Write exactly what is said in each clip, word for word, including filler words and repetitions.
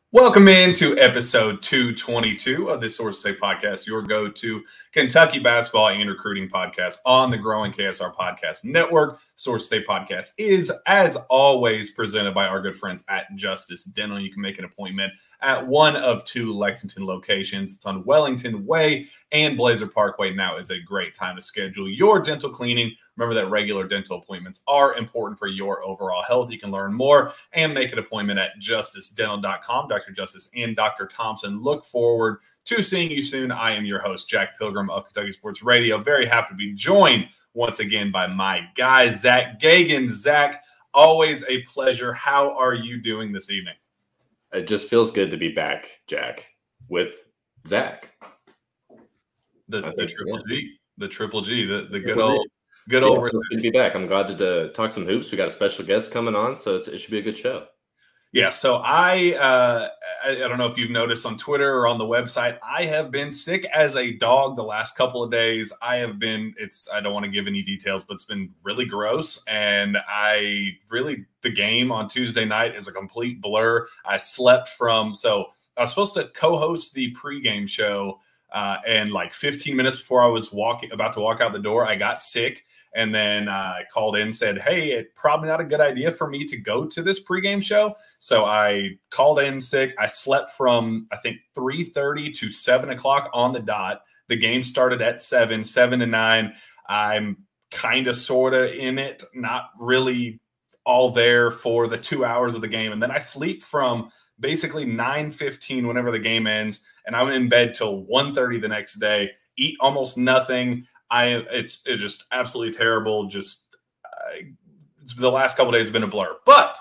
Welcome into episode two twenty-two of the Source State Podcast, your go-to Kentucky basketball and recruiting podcast on the growing K S R Podcast Network. Source State Podcast is, as always, presented by our good friends at Justice Dental. You can make an appointment at one of two Lexington locations. It's on Wellington Way and Blazer Parkway. Now is a great time to schedule your dental cleaning. Remember that regular dental appointments are important for your overall health. You can learn more and make an appointment at justice dental dot com. Doctor Justice and Doctor Thompson look forward to seeing you soon. I am your host, Jack Pilgrim of Kentucky Sports Radio. Very happy to be joined once again by my guy, Zach Gagan. Zach, always a pleasure. How are you doing this evening? It just feels good to be back, Jack, with Zach. The, the think, triple yeah. G, the triple G, the, the good Triple old, G. good Yeah, old. it's good to be back. I'm glad to uh, talk some hoops. We got a special guest coming on, so it's, it should be a good show. Yeah, so I, uh, I I don't know if you've noticed on Twitter or on the website, I have been sick as a dog the last couple of days. I have been, it's, I don't want to give any details, but it's been really gross. And I really, the game on Tuesday night is a complete blur. I slept from, so I was supposed to co-host the pregame show. Uh, and like fifteen minutes before I was walking, about to walk out the door, I got sick. And then I uh, called in and said, hey, it's probably not a good idea for me to go to this pregame show. So I called in sick. I slept from, I think, three thirty to seven o'clock on the dot. The game started at seven, seven to nine. I'm kind of, sort of in it, not really all there for the two hours of the game. And then I sleep from basically nine fifteen whenever the game ends. And I'm in bed till one thirty the next day, eat almost nothing. I it's it's just absolutely terrible. Just uh, the last couple of days have been a blur, but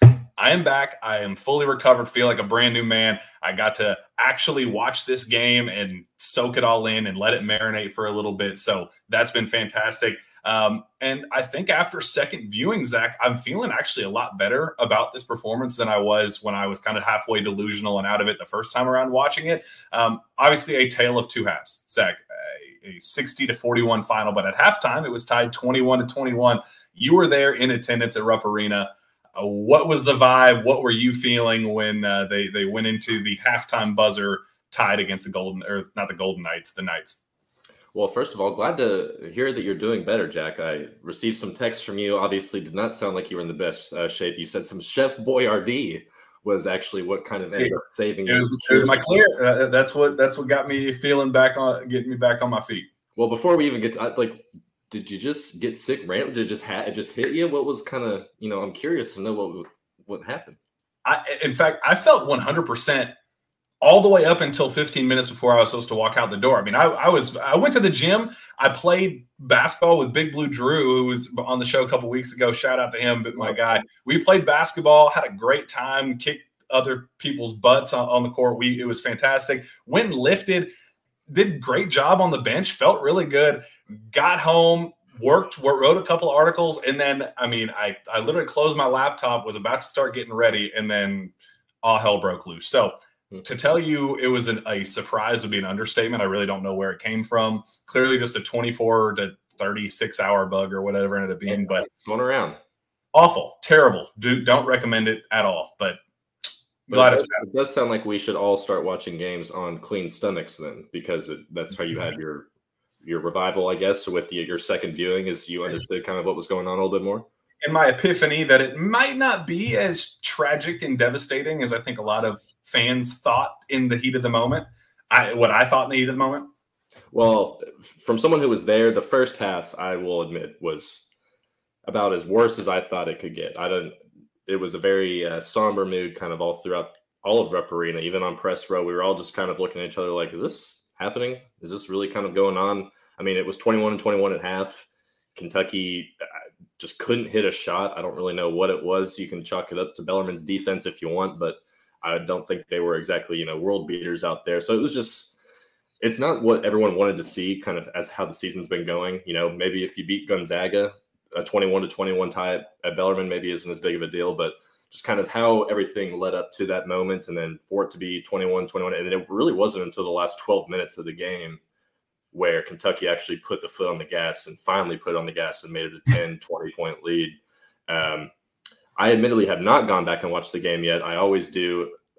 I am back. I am fully recovered. Feel like a brand new man. I got to actually watch this game and soak it all in and let it marinate for a little bit. So that's been fantastic. Um, and I think after second viewing, Zach, I'm feeling actually a lot better about this performance than I was when I was kind of halfway delusional and out of it the first time around watching it. Um, obviously, a tale of two halves, Zach. A sixty to forty-one final, but at halftime it was tied twenty-one to twenty-one. You were there in attendance at Rupp Arena. Uh, what was the vibe? What were you feeling when uh, they they went into the halftime buzzer tied against the Golden, or not the Golden Knights, the Knights? Well, first of all, glad to hear that you're doing better, Jack. I received some texts from you. Obviously, did not sound like you were in the best uh, shape. You said some Chef Boyardee was actually what kind of ended it, up saving it you. Was, it was my clear. Uh, that's what that's what got me feeling back on, getting me back on my feet. Well, before we even get to, like, did you just get sick randomly? Did it just ha- it just hit you? What was kind of, you know, I'm curious to know what what happened. I, in fact, I felt one hundred percent all the way up until fifteen minutes before I was supposed to walk out the door. I mean, I, I was I went to the gym. I played basketball with Big Blue Drew, who was on the show a couple weeks ago. Shout out to him, but my guy. We played basketball, had a great time, kicked other people's butts on, on the court. We it was fantastic. Went and lifted, did great job on the bench, felt really good. Got home, worked, wrote a couple articles, and then I mean, I I literally closed my laptop, was about to start getting ready, and then all hell broke loose. So to tell you it was an, a surprise would be an understatement. I really don't know where it came from. Clearly just a twenty-four to thirty-six hour bug or whatever it ended up being, but going around. Awful, terrible. Do, don't recommend it at all, but, but glad it, it's does, it does sound like we should all start watching games on clean stomachs then, because it, that's how you had your your revival, I guess. So with the, your second viewing, is you understood kind of what was going on a little bit more? In my epiphany that it might not be as tragic and devastating as I think a lot of fans thought in the heat of the moment. I what I thought in the heat of the moment. Well, from someone who was there, the first half, I will admit, was about as worse as I thought it could get. I don't. It was a very uh, somber mood, kind of all throughout all of Rupp Arena, even on press row. We were all just kind of looking at each other like, "Is this happening? Is this really kind of going on?" I mean, it was twenty-one and twenty-one at half. Kentucky just couldn't hit a shot. I don't really know what it was. You can chalk it up to Bellarmine's defense if you want, but I don't think they were exactly, you know, world beaters out there. So it was just, it's not what everyone wanted to see kind of as how the season's been going. You know, maybe if you beat Gonzaga, a twenty-one to twenty-one tie at, at Bellarmine maybe isn't as big of a deal, but just kind of how everything led up to that moment. And then for it to be twenty-one twenty-one, and it really wasn't until the last twelve minutes of the game where Kentucky actually put the foot on the gas and finally put on the gas and made it a ten, twenty point lead. Um, I admittedly have not gone back and watched the game yet. I always do.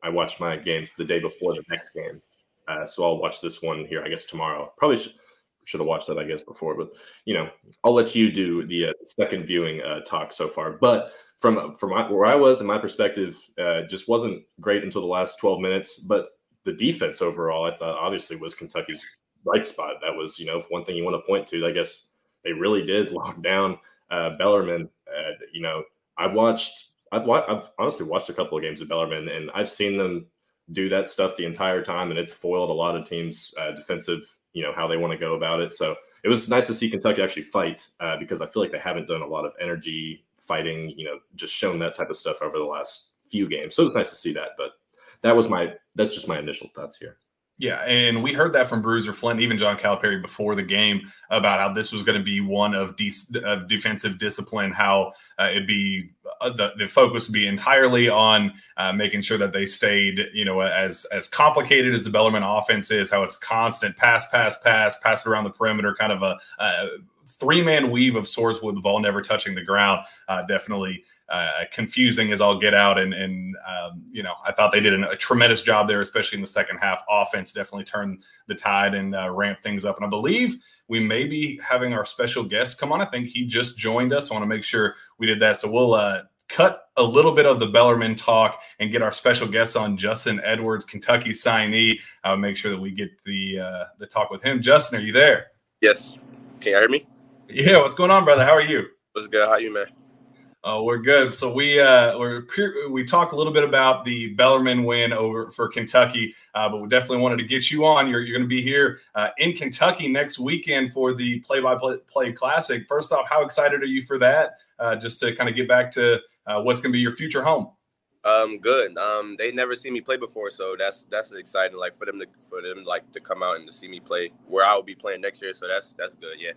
I watched my games the day before the next game, uh, so I'll watch this one here. I guess tomorrow. Probably should should have watched that I guess before, but you know, I'll let you do the uh, second viewing uh, talk so far. But from from my, where I was and my perspective, uh, just wasn't great until the last twelve minutes. But the defense overall, I thought obviously was Kentucky's bright spot. That was, you know, one thing you want to point to. I guess they really did lock down uh, Bellarmine. Uh, you know, I watched. I've wa- I've honestly watched a couple of games of Bellarmine, and I've seen them do that stuff the entire time, and it's foiled a lot of teams' uh, defensive, you know, how they want to go about it. So it was nice to see Kentucky actually fight uh, because I feel like they haven't done a lot of energy fighting, you know, just shown that type of stuff over the last few games. So it was nice to see that. But that was my that's just my initial thoughts here. Yeah, and we heard that from Bruiser Flint, even John Calipari before the game, about how this was going to be one of, de- of defensive discipline, how uh, it'd be uh, the, the focus would be entirely on uh, making sure that they stayed, you know, as as complicated as the Bellarmine offense is, how it's constant pass, pass, pass, pass around the perimeter, kind of a, a three-man weave of sorts with the ball never touching the ground. Uh, definitely Uh, confusing as all get out. And, and um, you know, I thought they did an, a tremendous job there, especially in the second half. Offense definitely turned the tide and uh, ramped things up. And I believe we may be having our special guest come on. I think he just joined us. I want to make sure we did that. So we'll uh, cut a little bit of the Bellarmine talk and get our special guest on, Justin Edwards, Kentucky signee. I'll make sure that we get the, uh, the talk with him. Justin, are you there? Yes. Can you hear me? Yeah. What's going on, brother? How are you? What's good? How you, man? Oh, we're good. So we uh, we're we talked a little bit about the Bellarmine win over for Kentucky, uh, but we definitely wanted to get you on. You're you're going to be here uh, in Kentucky next weekend for the Play-by-Play Classic. First off, how excited are you for that? Uh, just to kind of get back to uh, what's going to be your future home. Um, good. Um, they never seen me play before, so that's that's exciting. Like for them to for them like to come out and to see me play where I will be playing next year. So that's that's good. Yeah.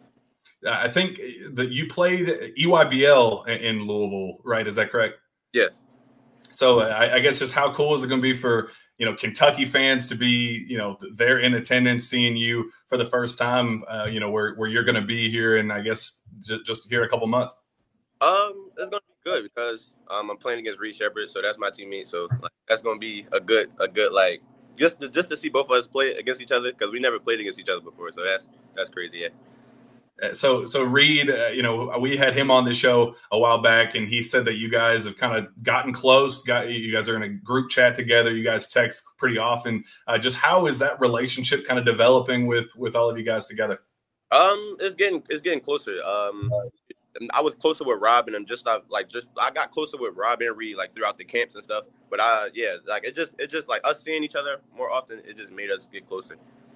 I think that you played E Y B L in Louisville, right? Is that correct? Yes. So I, I guess just how cool is it going to be for, you know, Kentucky fans to be, you know, they're in attendance, seeing you for the first time, uh, you know, where, where you're going to be here, and I guess just, just here a couple months. Um, it's going to be good because um, I'm playing against Reed Shepherd, so that's my teammate. So like, that's going to be a good, a good like just to, just to see both of us play against each other because we never played against each other before. So that's that's crazy. Yeah. So, so Reed, uh, you know, we had him on the show a while back, and he said that you guys have kind of gotten close. Got you guys are in a group chat together. You guys text pretty often. Uh, just how is that relationship kind of developing with with all of you guys together? Um, it's getting it's getting closer. Um, I was closer with Rob and I'm just uh, like just I got closer with Rob and Reed like throughout the camps and stuff. But I yeah, like it just it just like us seeing each other more often. It just made us get closer.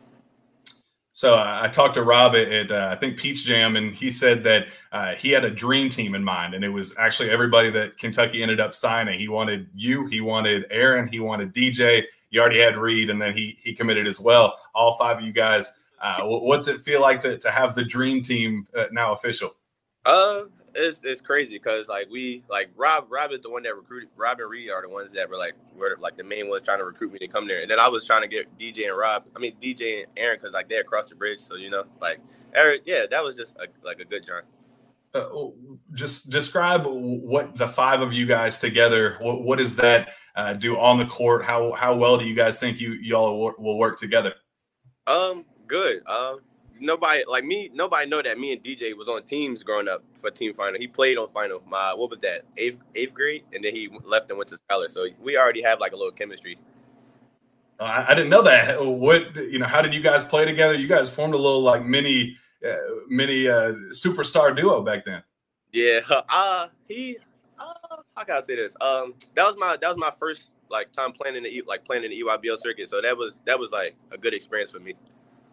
So uh, I talked to Rob at, at uh, I think Peach Jam, and he said that uh, he had a dream team in mind, and it was actually everybody that Kentucky ended up signing. He wanted you, he wanted Aaron, he wanted D J. You already had Reed, and then he he committed as well. All five of you guys. Uh, what's it feel like to to have the dream team uh, now official? Uh, it's it's crazy because like we like Rob Rob is the one that recruited. Rob and Reed are the ones that were like were like the main ones trying to recruit me to come there, and then I was trying to get D J and Rob. I mean D J and Aaron because like they're across the bridge, so you know like Eric. Yeah, that was just a, like a good job. Uh, just describe what the five of you guys together. What what does that uh, do on the court? How how well do you guys think you y'all will work together? Um, good. Um. Nobody like me. Nobody know that me and D J was on teams growing up for team final. He played on final. My what was that? Eighth eighth grade, and then he left and went to Scholar. So we already have like a little chemistry. Uh, I, I didn't know that. What you know? How did you guys play together? You guys formed a little like mini, uh, mini uh, superstar duo back then. Yeah. Uh he. Uh, how can I say this? Um, that was my that was my first like time playing in the like playing in the E Y B L circuit. So that was that was like a good experience for me.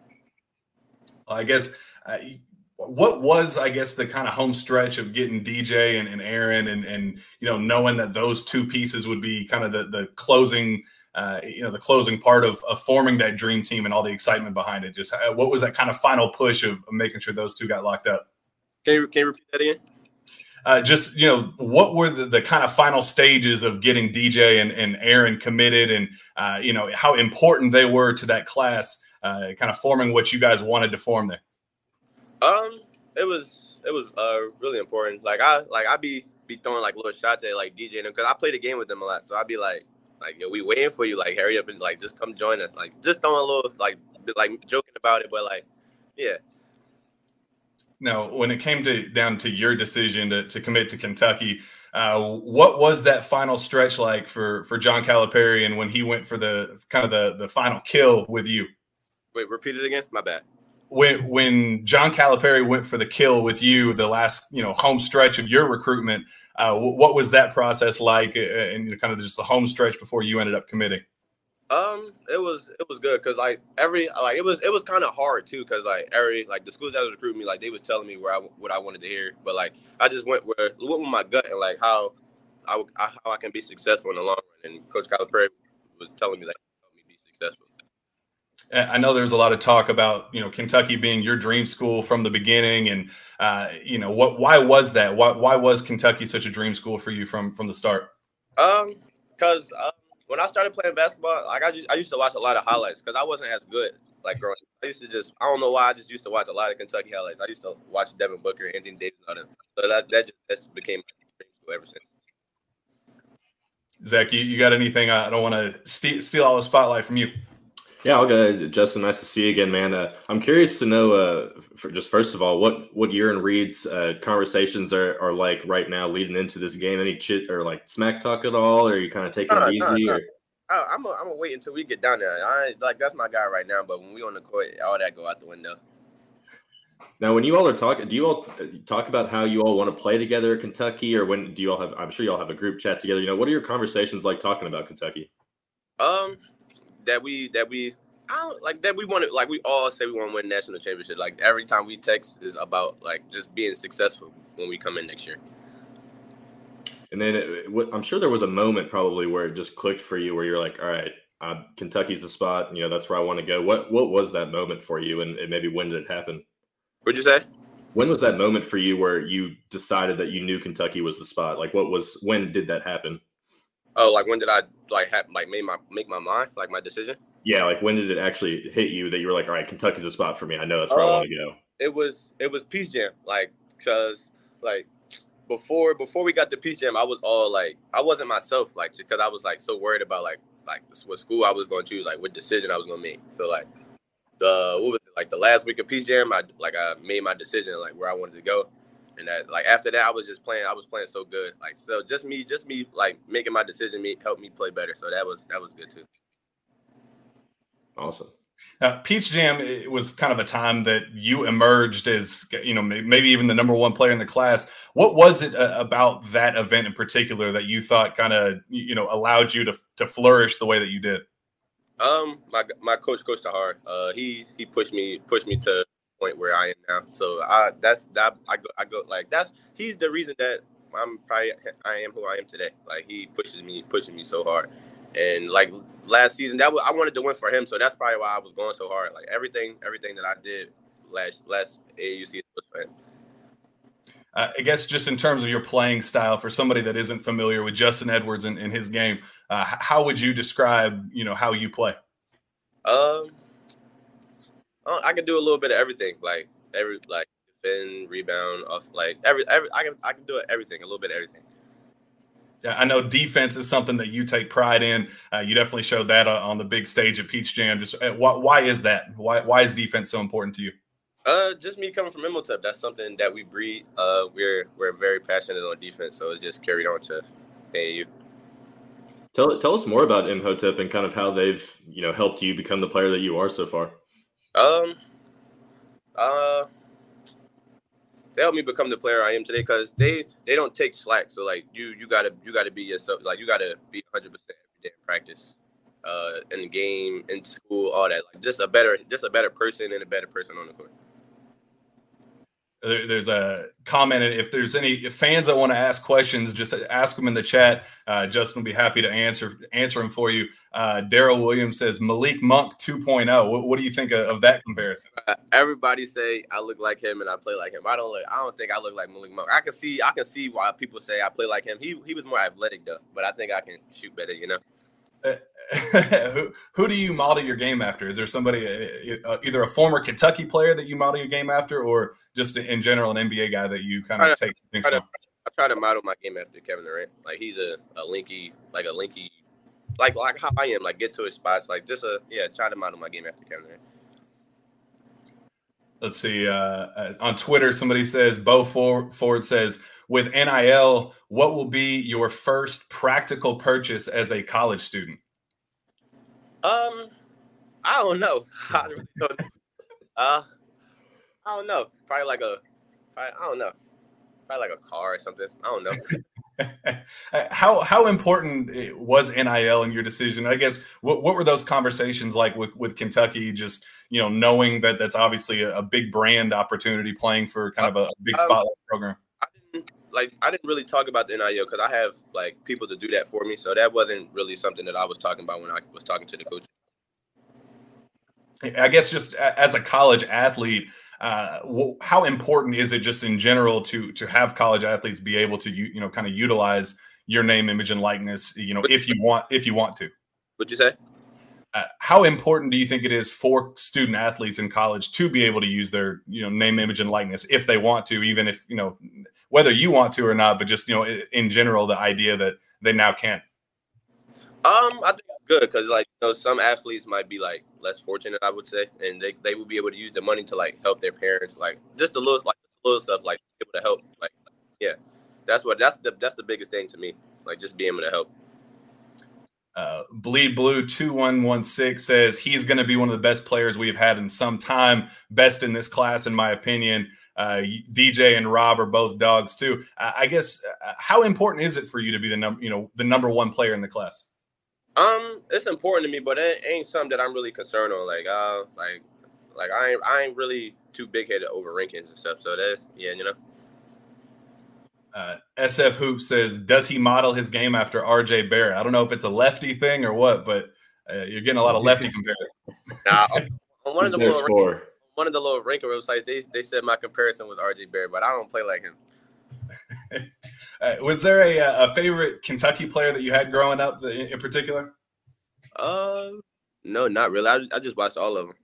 I guess uh, what was, I guess, the kind of home stretch of getting D J and, and Aaron and, and, you know, knowing that those two pieces would be kind of the, the closing, uh, you know, the closing part of, of forming that dream team and all the excitement behind it. Just uh, what was that kind of final push of, of making sure those two got locked up? Can you, can you repeat that again? Uh, just, you know, what were the, the kind of final stages of getting D J and, and Aaron committed and, uh, you know, how important they were to that class? Uh, kind of forming what you guys wanted to form there. Um, it was it was uh really important. Like I like I be be throwing like little shots at like D J and them because I play the game with them a lot. So I'd be like like yo, we waiting for you. Like hurry up and like just come join us. Like just throwing a little like like joking about it, but like yeah. Now, when it came to down to your decision to, to commit to Kentucky, uh, what was that final stretch like for for John Calipari, and when he went for the kind of the the final kill with you? Wait, repeat it again. My bad. When when John Calipari went for the kill with you, the last you know home stretch of your recruitment, uh, what was that process like, and kind of just the home stretch before you ended up committing? Um, it was it was good because like every like it was it was kind of hard too because like every like the schools that was recruiting me like they was telling me where I what I wanted to hear, but like I just went where went with my gut and like how I, I how I can be successful in the long run. And Coach Calipari was telling me that he helped me be successful. I know there's a lot of talk about you know Kentucky being your dream school from the beginning, and uh, you know what? Why was that? Why why was Kentucky such a dream school for you from from the start? Um, because. Uh, When I started playing basketball, like I just I used to watch a lot of highlights because I wasn't as good like growing up. I used to just I don't know why I just used to watch a lot of Kentucky highlights. I used to watch Devin Booker, Anthony Davis, and all them. So that that just, that just became my dream school ever since. Zach, you, you got anything? I don't want to steal, steal all the spotlight from you. Yeah, I'll go. Justin, nice to see you again, man. Uh, I'm curious to know, uh, for just first of all, what what your and Reed's uh, conversations are, are like right now, leading into this game. Any chit or like smack talk at all, or are you kind of taking No, it no, easy? no. Or? I, I'm gonna I'm gonna wait until we get down there. I like that's my guy right now. But when we on the court, all that go out the window. Now, when you all are talking, do you all talk about how you all want to play together at Kentucky, or when do you all have? I'm sure you all have a group chat together. You know, what are your conversations like talking about Kentucky? Um, that we that we. I don't, like that we want to like we all say we want to win national championship. Like every time we text is about like just being successful when we come in next year. And then it, what, I'm sure there was a moment probably where it just clicked for you, where you're like, all right, uh, Kentucky's the spot. You know, that's where I want to go. What what was that moment for you, and, and maybe when did it happen? What'd you say? When was that moment for you where you decided that you knew Kentucky was the spot? Like, what was when did that happen? Oh, like when did I like have like made my make my mind like my decision? Yeah, like when did it actually hit you that you were like, all right, Kentucky's a spot for me. I know that's where uh, I want to go. It was it was Peach Jam, like because like before before we got to Peach Jam, I was all like I wasn't myself, like just because I was like so worried about like like what school I was going to choose, like what decision I was going to make. So like the what was it like the last week of Peach Jam, I like I made my decision like where I wanted to go, and that like after that I was just playing. I was playing so good, like so just me just me like making my decision me helped me play better. So that was that was good too. Awesome. Uh, Peach Jam, it was kind of a time that you emerged as, you know, maybe even the number one player in the class. What was it uh, about that event in particular that you thought kind of, you know, allowed you to to flourish the way that you did? Um, my my coach, Coach Tahar, uh, he he pushed me pushed me to the point where I am now. So I that's that I go I go like that's he's the reason that I'm probably I am who I am today. Like he pushes me pushing me so hard. And like last season, that was, I wanted to win for him, so that's probably why I was going so hard. Like everything, everything that I did last last A A U season was for him. Uh, I guess just in terms of your playing style, for somebody that isn't familiar with Justin Edwards and, and his game, uh, how would you describe, you know, how you play? Um, I can do a little bit of everything, like every like defend, rebound, off, like every every I can I can do it everything, a little bit of everything. I know defense is something that you take pride in. Uh, you definitely showed that on the big stage at Peach Jam. Just uh, why, why is that? Why why is defense so important to you? Uh, just me coming from Imhotep. That's something that we breed. Uh, we're we're very passionate on defense, so it just carried on to A A U. Tell tell us more about Imhotep and kind of how they've you know helped you become the player that you are so far. Um. Uh. They helped me become the player I am today because they, they don't take slack. So like you you gotta you gotta be yourself. Like you gotta be one hundred percent every day in practice, uh, in the game, in school, all that. Like just a better just a better person and a better person on the court. There, there's a comment. If there's any fans that want to ask questions, just ask them in the chat. Uh, Justin will be happy to answer answer them for you. Uh, Daryl Williams says Malik Monk two point oh. What, what do you think of, of that comparison? Uh, everybody say I look like him and I play like him. I don't look. I don't think I look like Malik Monk. I can see. I can see why people say I play like him. He he was more athletic though, but I think I can shoot better. You know. Uh, who, who do you model your game after? Is there somebody, uh, either a former Kentucky player that you model your game after, or just in general an N B A guy that you kind of take things from? I try to model my game after Kevin Durant. Like he's a, a linky, like a linky, like like how I am, like get to his spots, like just a yeah, try to model my game after Kevin Durant. Let's see. Uh, uh, on Twitter, somebody says, Bo Ford says, with N I L, what will be your first practical purchase as a college student? Um, I don't know. uh, I don't know. Probably like a, probably, I don't know. Probably like a car or something. I don't know. how how important was N I L in your decision? I guess what what were those conversations like with, with Kentucky? Just you know, knowing that that's obviously a, a big brand opportunity, playing for kind of a big spotlight um, program. I didn't like I didn't really talk about the N I L because I have like people to do that for me, so that wasn't really something that I was talking about when I was talking to the coach. I guess just as a college athlete. Uh, how important is it just in general to to have college athletes be able to you know kind of utilize your name, image, and likeness you know if you want if you want to? What'd you say? Uh, how important do you think it is for student athletes in college to be able to use their you know name, image, and likeness if they want to, even if you know whether you want to or not, but just you know in general the idea that they now can? Um, I think it's good because like you know some athletes might be like less fortunate, I would say, and they, they will be able to use the money to like help their parents, like just a little like little stuff, like able to help, like yeah, that's what that's the that's the biggest thing to me, like just being able to help. Uh, Bleed Blue two one one six says he's going to be one of the best players we've had in some time, best in this class in my opinion. Uh, D J and Rob are both dogs too. I, I guess uh, how important is it for you to be the number you know the number one player in the class? Um, it's important to me, but it ain't something that I'm really concerned on. Like, uh, like, like I ain't, I ain't really too big headed over rankings and stuff. So that, yeah, you know. Uh, S F Hoop says, does he model his game after R J Barrett? I don't know if it's a lefty thing or what, but uh, you're getting a lot of lefty comparisons. Nah, on one of the little rank, one of the little ranking websites, they they said my comparison was R J Barrett, but I don't play like him. Uh, was there a, a favorite Kentucky player that you had growing up in, in particular? Uh, no, not really. I, I just watched all of them.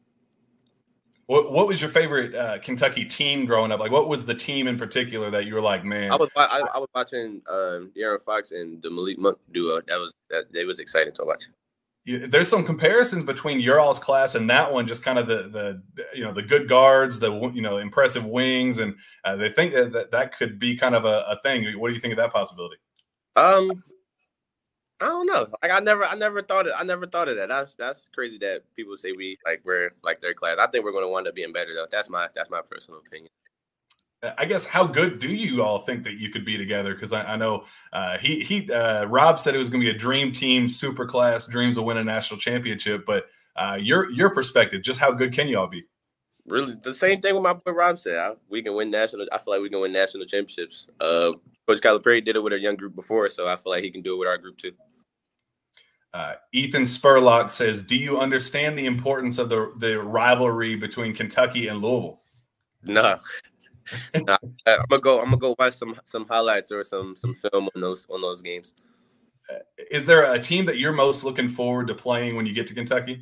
What What was your favorite uh, Kentucky team growing up? Like, what was the team in particular that you were like, man? I was I, I was watching uh, De'Aaron Fox and the Malik Monk duo. That was that. They was exciting to watch. Yeah, there's some comparisons between your all's class and that one. Just kind of the the you know the good guards, the you know impressive wings, and uh, they think that, that that could be kind of a, a thing. What do you think of that possibility? Um, I don't know. Like I never, I never thought it. I never thought of that. That's that's crazy that people say we like we're like their class. I think we're going to wind up being better though. That's my that's my personal opinion. I guess how good do you all think that you could be together? Because I, I know uh, he he uh, Rob said it was going to be a dream team, super class, dreams of winning a national championship. But uh, your your perspective, just how good can you all be? Really, the same thing with my boy Rob said. I, we can win national. I feel like we can win national championships. Uh, Coach Calipari did it with a young group before, so I feel like he can do it with our group too. Uh, Ethan Spurlock says, "Do you understand the importance of the the rivalry between Kentucky and Louisville?" No. Nah, I'm gonna go. I'm gonna go watch some some highlights or some some film on those on those games. Uh, is there a team that you're most looking forward to playing when you get to Kentucky?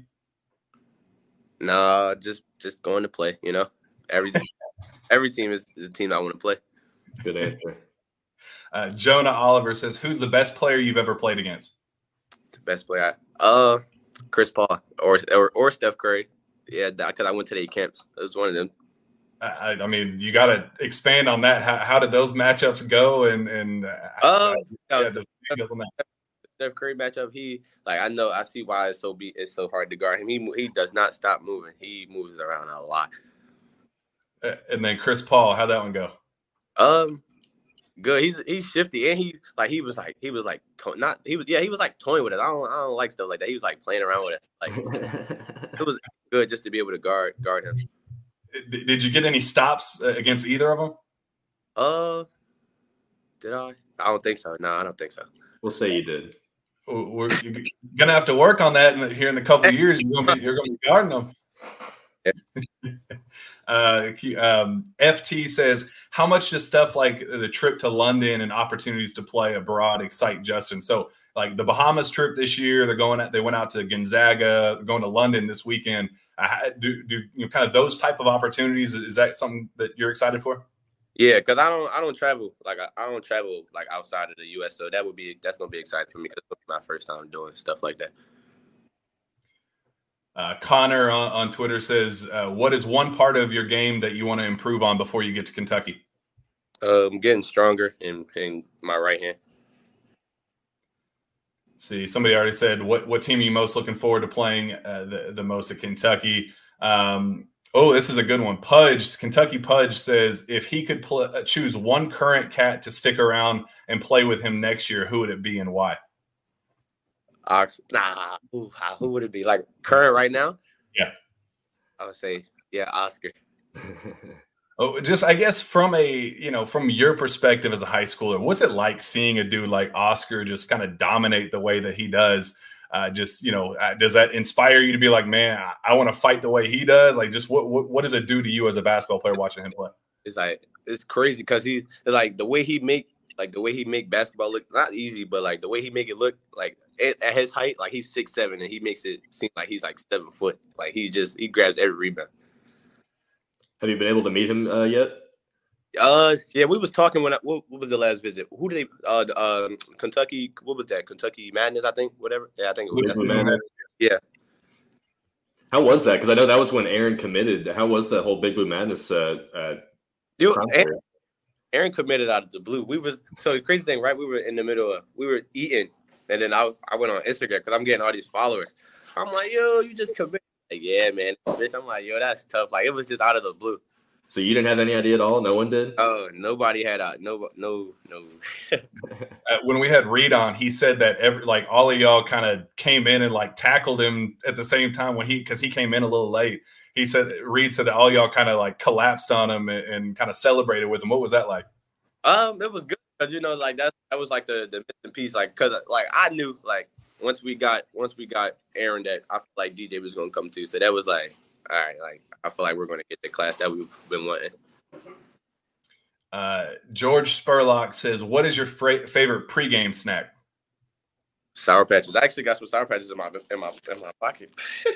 Nah, just just going to play. You know, every every team is, is a team I want to play. Good answer. Uh, Jonah Oliver says, "Who's the best player you've ever played against?" The best player, uh, Chris Paul or or, or Steph Curry. Yeah, because I went to their camps. It was one of them. I, I mean, you got to expand on that. How, how did those matchups go? And and uh, uh, yeah, Steph, Steph Curry matchup. He like I know I see why it's so be it's so hard to guard him. He he does not stop moving. He moves around a lot. Uh, and then Chris Paul, how'd that one go? Um, good. He's he's shifty and he like he was like he was like to- not he was yeah he was like toying with it. I don't I don't like stuff like that. He was like playing around with it. Like it was good just to be able to guard guard him. Did you get any stops against either of them? Uh, did I? I don't think so. No, I don't think so. We'll say you did. We're you're gonna have to work on that in the, here in a couple of years. You're gonna be, you're gonna be guarding them. uh, um, F T says, how much does stuff like the trip to London and opportunities to play abroad excite Justin? So, like the Bahamas trip this year, they're going at, they went out to Gonzaga, they're going to London this weekend. Uh, do do you know, kind of those type of opportunities? Is that something that you're excited for? Yeah, because I don't I don't travel like I, I don't travel like outside of the U S, so that would be that's gonna be exciting for me because it's my first time doing stuff like that. Uh, Connor on, on Twitter says, uh, "What is one part of your game that you want to improve on before you get to Kentucky?" Um, getting stronger in in my right hand. Let's see, somebody already said, "What what team are you most looking forward to playing uh, the the most at Kentucky?" Um, oh, this is a good one. Pudge, Kentucky Pudge says, if he could pl- choose one current cat to stick around and play with him next year, who would it be and why? Ox, nah, who, who would it be? Like current right now? Yeah, I would say, yeah, Oscar. Oh, just I guess from a you know from your perspective as a high schooler, what's it like seeing a dude like Oscar just kind of dominate the way that he does? Uh, just you know, uh, does that inspire you to be like, man, I, I want to fight the way he does? Like, just what, what what does it do to you as a basketball player watching him play? It's like it's crazy because he like the way he make like the way he make basketball look not easy, but like the way he make it look like at, at his height, like he's six seven and he makes it seem like he's like seven foot. Like he just he grabs every rebound. Have you been able to meet him uh, yet? Uh, yeah, we was talking when I, what, what was the last visit? Who did they? Uh, the, um, Kentucky. What was that? Kentucky Madness, I think. Whatever. Yeah, I think it was. Blue Madness. Yeah. How was that? Because I know that was when Aaron committed. How was the whole Big Blue Madness? Uh, uh, Dude, Aaron, Aaron committed out of the blue. We was so the crazy thing, right? We were in the middle of we were eating, and then I I went on Instagram because I'm getting all these followers. I'm like, yo, you just committed. Like, yeah, man. Bitch, I'm like, yo, that's tough. Like it was just out of the blue. So you didn't have any idea at all? No one did? Oh, uh, nobody had a no, no, no. uh, when we had Reed on, he said that every like all of y'all kind of came in and like tackled him at the same time when he because he came in a little late. He said Reed said that all y'all kind of like collapsed on him and, and kind of celebrated with him. What was that like? Um, it was good because you know, like that that was like the the missing piece, like because like I knew like once we got once we got Aaron that I feel like D J was gonna come too. So that was like, all right, like. I feel like we're going to get the class that we've been wanting. Uh, George Spurlock says, what is your fra- favorite pregame snack? Sour Patches. I actually got some Sour Patches in my in my in my pocket.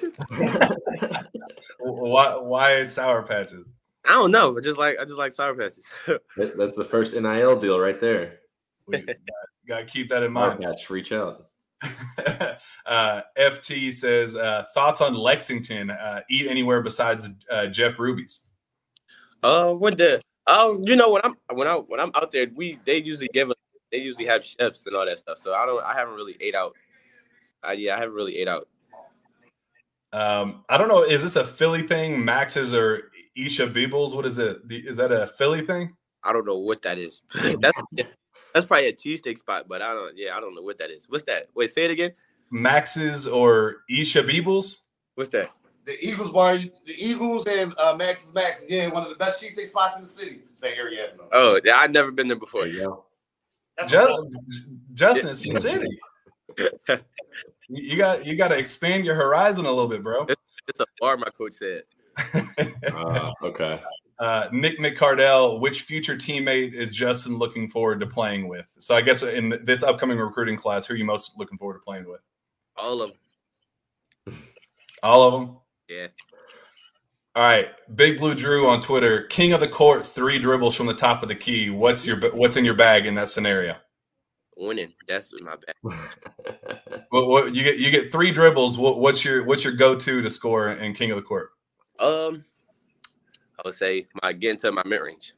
why why Sour Patches? I don't know. I just like I just like Sour Patches. That's the first N I L deal right there. We got to keep that in Sour mind. Patch, reach out. uh, F T says, uh, thoughts on Lexington? Uh, eat anywhere besides uh, Jeff Ruby's. Uh, what the? Oh, you know when I'm when I when I'm out there, we they usually give us they usually have chefs and all that stuff. So I don't I haven't really ate out. Uh, yeah, I haven't really ate out. Um, I don't know. Is this a Philly thing? Max's or Isha Beebles? What is it? Is that a Philly thing? I don't know what that is. That's that's probably a cheesesteak spot, but I don't. Yeah, I don't know what that is. What's that? Wait, say it again. Max's or Isha Beebles? What's that? The Eagles bar, the Eagles and uh, Max's Max. Yeah, one of the best cheesesteak spots in the city. It's back here, yeah. Oh, yeah, I've never been there before. There you go. Just, Justin, it's the city. You got you got to expand your horizon a little bit, bro. It's, it's a bar, my coach said. uh, okay. Uh, Nick McCardell, which future teammate is Justin looking forward to playing with? So I guess in this upcoming recruiting class, who are you most looking forward to playing with? All of them. All of them? Yeah. All right. Big Blue Drew on Twitter, king of the court, three dribbles from the top of the key. What's your what's in your bag in that scenario? Winning. That's my bag. what, what, you get you get three dribbles. What, what's your what's your go-to to score in king of the court? Um, I would say my get into my mid range.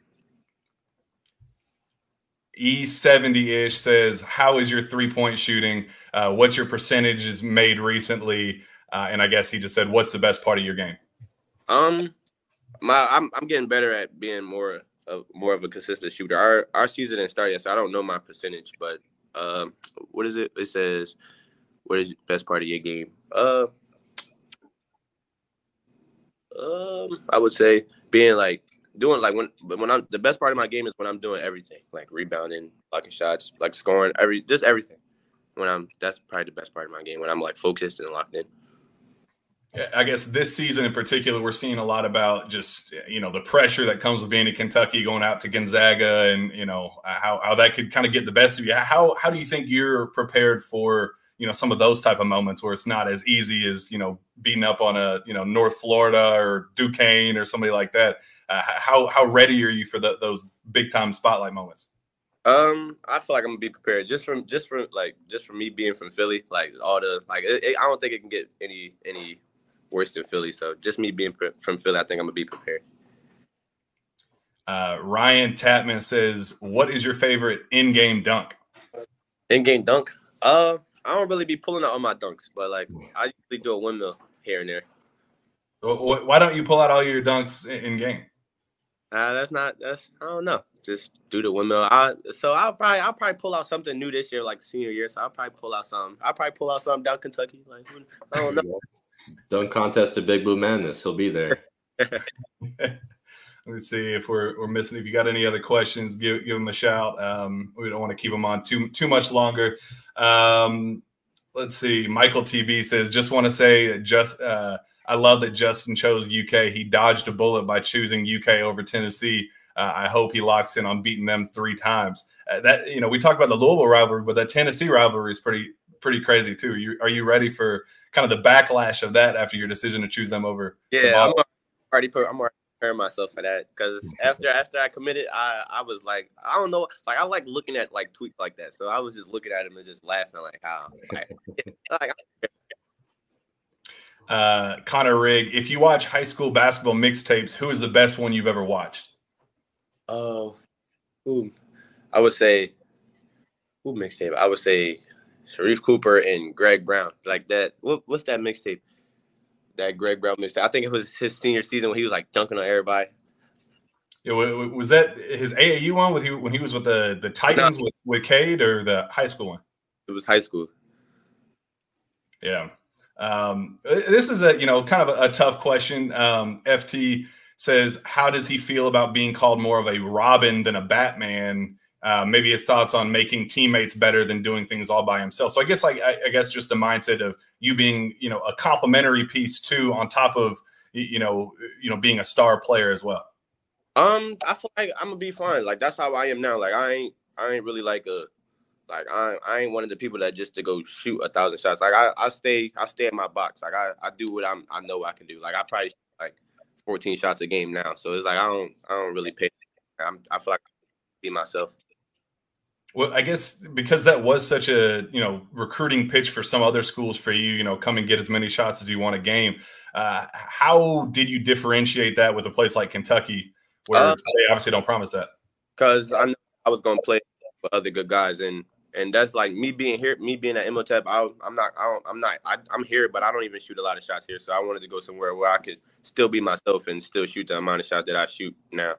E seventy ish says, "How is your three point shooting? Uh, what's your percentages made recently?" Uh, and I guess he just said, "What's the best part of your game?" Um, my I'm I'm getting better at being more of more of a consistent shooter. Our our season didn't start yet, so I don't know my percentage. But um, what is it? It says, "What is the best part of your game?" Uh, um, I would say being like doing like when when I'm the best part of my game is when I'm doing everything, like rebounding, blocking shots, like scoring, every just everything. When I'm that's probably the best part of my game when I'm like focused and locked in. I guess this season in particular, we're seeing a lot about just, you know, the pressure that comes with being in Kentucky, going out to Gonzaga, and, you know, how, how that could kind of get the best of you. How how do you think you're prepared for, you know, some of those type of moments where it's not as easy as, you know, beating up on a, you know, North Florida or Duquesne or somebody like that? uh, how how ready are you for the, those big time spotlight moments? Um, I feel like I'm gonna be prepared just from just from like just from me being from Philly. Like all the like, it, it, I don't think it can get any any worse than Philly. So just me being pre- from Philly, I think I'm gonna be prepared. Uh, Ryan Tapman says, "What is your favorite in-game dunk?" In-game dunk? Uh, I don't really be pulling out all my dunks, but like I usually do a windmill here and there. Why don't you pull out all your dunks in game? Uh, that's not that's I don't know. Just do the windmill. I so I'll probably I'll probably pull out something new this year, like senior year. So I'll probably pull out some. I'll probably pull out something down Kentucky. Like I don't know. Dunk contest at Big Blue Madness. He'll be there. Let me see if we're we're missing. If you got any other questions, give give them a shout. Um, we don't want to keep them on too too much longer. Um, let's see. Michael T B says, "Just want to say, just uh, I love that Justin chose U K. He dodged a bullet by choosing U K over Tennessee. Uh, I hope he locks in on beating them three times." Uh, that you know, we talked about the Louisville rivalry, but that Tennessee rivalry is pretty pretty crazy too. You, are you ready for kind of the backlash of that after your decision to choose them over? Yeah, I'm already put, I'm already preparing myself for that because after after I committed, I I was like, I don't know, like I like looking at like tweets like that, so I was just looking at him and just laughing like how like, like uh, Connor Rigg, if you watch high school basketball mixtapes, who is the best one you've ever watched? Oh, uh, I would say, who mixtape? I would say Sharif Cooper and Greg Brown. Like that. What, what's that mixtape? That Greg Brown mixtape. I think it was his senior season when he was like dunking on everybody. Yeah, was that his A A U one with he, when he was with the the Titans no. with, with Cade, or the high school one? It was high school. Yeah. Um, this is a you know kind of a, a tough question. Um, F T says, how does he feel about being called more of a Robin than a Batman? Uh, maybe his thoughts on making teammates better than doing things all by himself. So I guess like I, I guess just the mindset of you being you know a complimentary piece too, on top of you know you know being a star player as well. Um, I feel like I'm gonna be fine. Like that's how I am now. Like I ain't I ain't really like a like I I ain't one of the people that just to go shoot a thousand shots. Like I, I stay I stay in my box. Like I, I do what I'm I know I can do. Like I probably shoot like fourteen shots a game now. So it's like I don't I don't really pay. I'm, I feel like I can be myself. Well, I guess because that was such a you know recruiting pitch for some other schools for you, you know, come and get as many shots as you want a game. Uh, how did you differentiate that with a place like Kentucky, where uh, they obviously don't promise that? Because I know I was going to play with other good guys, and and that's like me being here, me being at Imhotep. I, I'm not, I don't, I'm not, I, I'm here, but I don't even shoot a lot of shots here. So I wanted to go somewhere where I could still be myself and still shoot the amount of shots that I shoot now.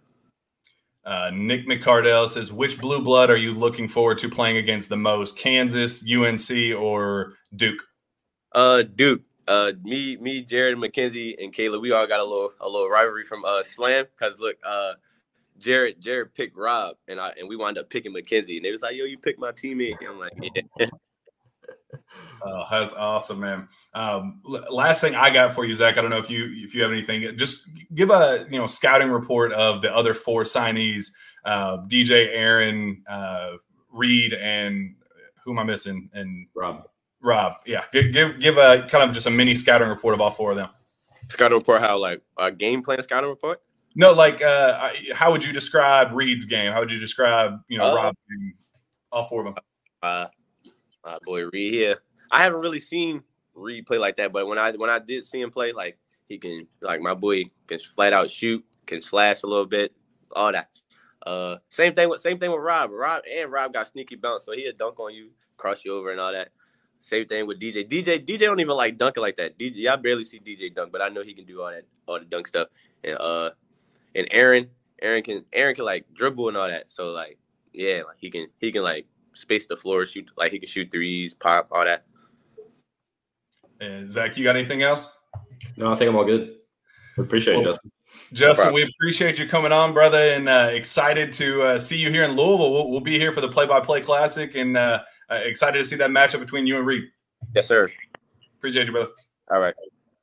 Uh, Nick McCardell says, which blue blood are you looking forward to playing against the most? Kansas, U N C, or Duke? Uh, Duke. Uh, me, me, Jared, McKenzie, and Kayla, we all got a little, a little rivalry from uh Slam. Cause look, uh, Jared, Jared picked Rob, and I, and we wound up picking McKenzie, and they was like, "Yo, you picked my teammate." And I'm like, "Yeah." Oh, that's awesome, man. Um, last thing I got for you, Zach. I don't know if you if you have anything. Just give a you know scouting report of the other four signees: uh, D J, Aaron, uh, Reed, and who am I missing? And Rob. Rob, yeah. Give, give give a kind of just a mini scouting report of all four of them. Scouting report, how like a game plan scouting report? No, like uh, how would you describe Reed's game? How would you describe you know uh, Rob's game? All four of them. Uh, my boy Reed here. I haven't really seen Reed play like that, but when I when I did see him play, like he can like my boy can flat out shoot, can slash a little bit, all that. Uh, same thing with same thing with Rob. Rob and Rob got sneaky bounce, so he'll dunk on you, cross you over, and all that. Same thing with D J. D J D J don't even like dunking like that. D J, I barely see D J dunk, but I know he can do all that, all the dunk stuff. And uh, and Aaron, Aaron can Aaron can like dribble and all that. So like, yeah, like he can he can like space the floor, shoot like he can shoot threes, pop, all that. And Zach, you got anything else? No, I think I'm all good. We appreciate well, it, Justin. Justin, no we appreciate you coming on, brother, and uh, excited to uh, see you here in Louisville. We'll, we'll be here for the Play-by-Play Classic, and uh, uh, excited to see that matchup between you and Reed. Yes, sir. Appreciate you, brother. All right.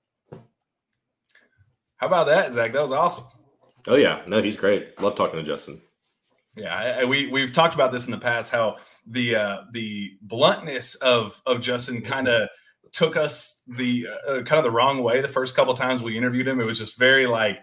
How about that, Zach? That was awesome. Oh, yeah. No, he's great. Love talking to Justin. Yeah, I, I, we, we've talked about this in the past, how the uh, the bluntness of, of Justin kind of took us the uh, kind of the wrong way the first couple of times we interviewed him. It was just very like,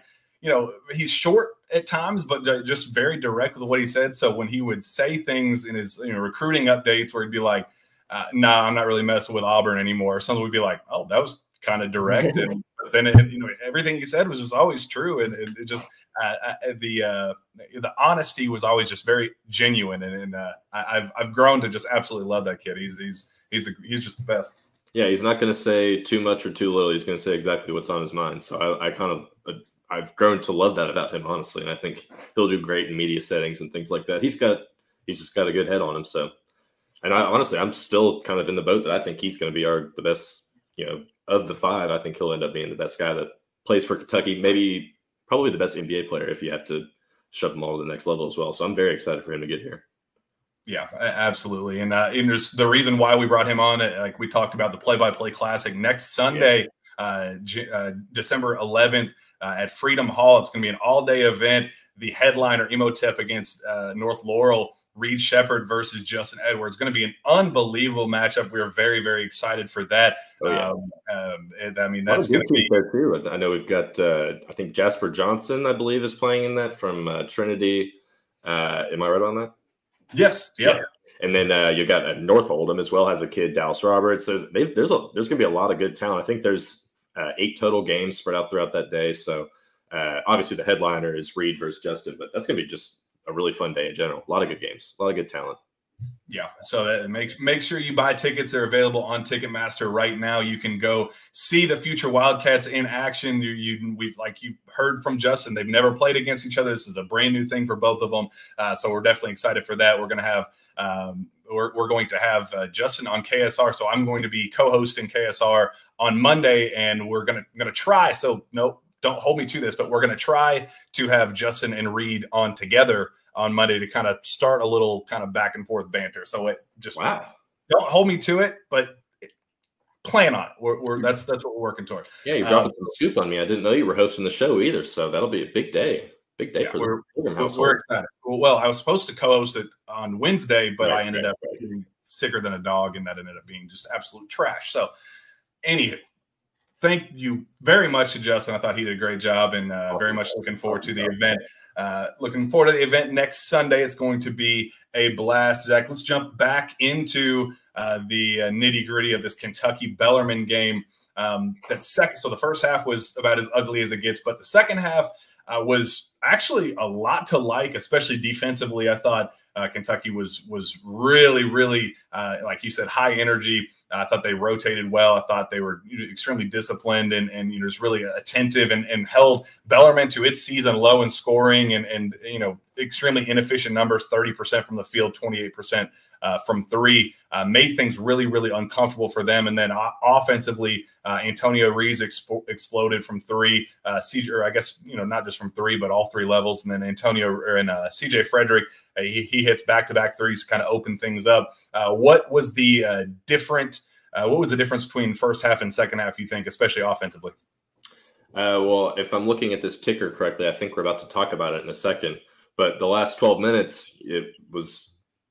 you know, he's short at times, but just very direct with what he said. So when he would say things in his, you know, recruiting updates where he'd be like, uh, no, nah, I'm not really messing with Auburn anymore. Something would be like, oh, that was kind of direct. And then, it, you know, everything he said was just always true. And it, it just, uh, the, uh, the honesty was always just very genuine. And, and uh, I, I've, I've grown to just absolutely love that kid. He's, he's, he's, a, he's just the best. Yeah. He's not going to say too much or too little. He's going to say exactly what's on his mind. So I, I kind of, uh, I've grown to love that about him, honestly. And I think he'll do great in media settings and things like that. He's got, he's just got a good head on him. So, and I honestly, I'm still kind of in the boat that I think he's going to be our, the best, you know, of the five. I think he'll end up being the best guy that plays for Kentucky, maybe probably the best N B A player if you have to shove them all to the next level as well. So I'm very excited for him to get here. Yeah, absolutely. And, uh, and there's the reason why we brought him on, like we talked about the play-by-play classic next Sunday, yeah. uh, J- uh, December eleventh uh, at Freedom Hall. It's going to be an all-day event. The headliner, Emotep against uh, North Laurel, Reed Shepherd versus Justin Edwards. Going to be an unbelievable matchup. We are very, very excited for that. Oh, yeah. um, um, and, I mean, that's going to be there too. I know we've got, uh, I think Jasper Johnson, I believe, is playing in that from uh, Trinity. Uh, am I right on that? Yes. Yeah. yeah. And then uh, you got uh, North Oldham as well, has a kid, Dallas Roberts. There's they've, there's a, there's going to be a lot of good talent. I think there's uh, eight total games spread out throughout that day. So uh, obviously the headliner is Reed versus Justin, but that's going to be just a really fun day in general. A lot of good games, a lot of good talent. Yeah. So that make, make sure you buy tickets. They're available on Ticketmaster right now. You can go see the future Wildcats in action. You, you we've like you heard from Justin, they've never played against each other. This is a brand new thing for both of them. Uh, so we're definitely excited for that. We're going to have, um, we're, we're going to have uh, Justin on K S R. So I'm going to be co-hosting K S R on Monday, and we're going to, going to try. So no, don't hold me to this, but we're going to try to have Justin and Reed on together on Monday to kind of start a little kind of back and forth banter. So it just wow. don't hold me to it, but plan on it. We're, we're that's that's what we're working toward. Yeah, you're dropping um, some scoop on me. I didn't know you were hosting the show either. So that'll be a big day. Big day yeah, for we're, the program household. We're excited. Well, I was supposed to co-host it on Wednesday, but right, I ended right, up right. getting sicker than a dog, and that ended up being just absolute trash. So, anywho, thank you very much to Justin. I thought he did a great job, and uh, very much looking forward to the event. Uh, looking forward to the event next Sunday. It's going to be a blast. Zach, let's jump back into uh, the uh, nitty gritty of this Kentucky Bellarmine game. Um, that second, so the first half was about as ugly as it gets, but the second half uh, was actually a lot to like, especially defensively. I thought uh, Kentucky was was really, really, uh, like you said, high energy. I thought they rotated well. I thought they were extremely disciplined and, and you know, just really attentive and, and held Bellarmine to its season low in scoring and, and you know, extremely inefficient numbers, thirty percent from the field, twenty-eight percent uh, from three, uh, made things really, really uncomfortable for them. And then uh, offensively, uh, Antonio Rees expo- exploded from three, uh, C J, or I guess, you know, not just from three, but all three levels. And then Antonio or and uh, C J Frederick, uh, he, he hits back-to-back threes to kind of open things up. Uh, what was the uh, different Uh, what was the difference between first half and second half, you think, especially offensively? Uh, well, if I'm looking at this ticker correctly, I think we're about to talk about it in a second. But the last twelve minutes, it was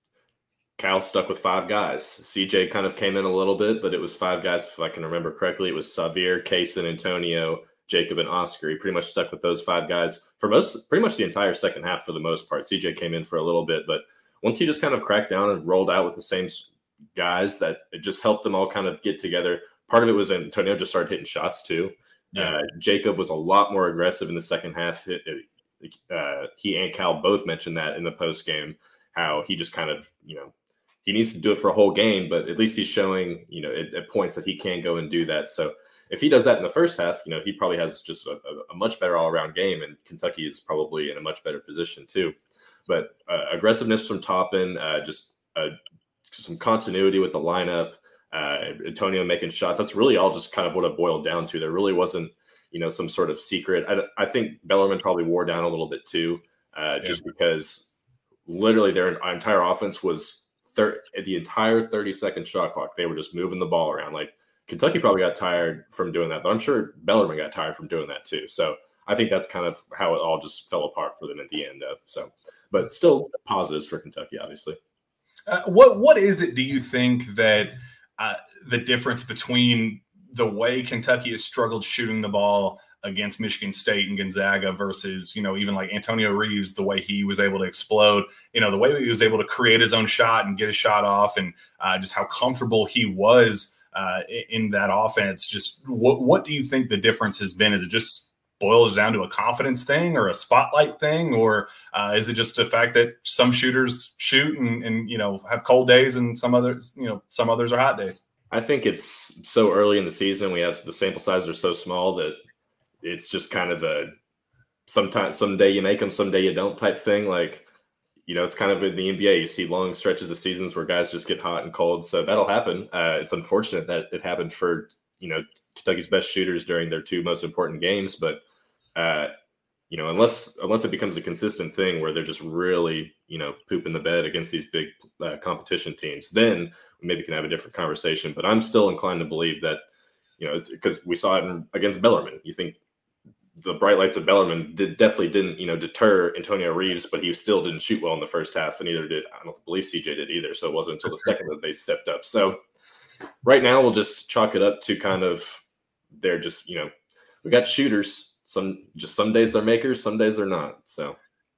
Cal stuck with five guys. C J kind of came in a little bit, but it was five guys, if I can remember correctly. It was Sahvir, Kaysen, Antonio, Jacob, and Oscar. He pretty much stuck with those five guys for most, pretty much the entire second half for the most part. C J came in for a little bit, but once he just kind of cracked down and rolled out with the same guys, that it just helped them all kind of get together. Part of it was Antonio just started hitting shots too. Yeah. Uh, Jacob was a lot more aggressive in the second half. It, it, uh, he and Cal both mentioned that in the post game, how he just kind of, you know, he needs to do it for a whole game, but at least he's showing, you know, at, at points that he can go and do that. So if he does that in the first half, you know, he probably has just a, a much better all around game, and Kentucky is probably in a much better position too. But uh, aggressiveness from Toppin, uh, just uh, some continuity with the lineup, uh, Antonio making shots. That's really all just kind of what it boiled down to. There really wasn't, you know, some sort of secret. I, I think Bellarmine probably wore down a little bit too, uh, yeah. just because literally their entire offense was thir- the entire thirty second shot clock. They were just moving the ball around. Like Kentucky probably got tired from doing that, but I'm sure Bellarmine got tired from doing that too. So I think that's kind of how it all just fell apart for them at the end. Though. So, but still positives for Kentucky, obviously. Uh, what what is it, do you think, that uh, the difference between the way Kentucky has struggled shooting the ball against Michigan State and Gonzaga versus, you know, even like Antonio Reeves, the way he was able to explode, you know, the way he was able to create his own shot and get a shot off, and uh, just how comfortable he was uh, in that offense. Just what, what do you think the difference has been? Is it just boils down to a confidence thing or a spotlight thing, or uh, is it just the fact that some shooters shoot and, and, you know, have cold days and some others, you know, some others are hot days? I think it's so early in the season. We have the sample sizes are so small that it's just kind of a sometimes someday you make them, someday you don't type thing. Like, you know, it's kind of in the N B A. You see long stretches of seasons where guys just get hot and cold. So that'll happen. Uh, it's unfortunate that it happened for, you know, Kentucky's best shooters during their two most important games. But, uh, you know, unless unless it becomes a consistent thing where they're just really, you know, pooping the bed against these big uh, competition teams, then we maybe can have a different conversation. But I'm still inclined to believe that, you know, because we saw it in, against Bellarmine. You think the bright lights of Bellarmine did definitely didn't, you know, deter Antonio Reeves, but he still didn't shoot well in the first half, and neither did, I don't believe C J did either. So it wasn't until the second that they stepped up. So right now we'll just chalk it up to kind of, they're just, you know, we got shooters. Some just some days they're makers, some days they're not. So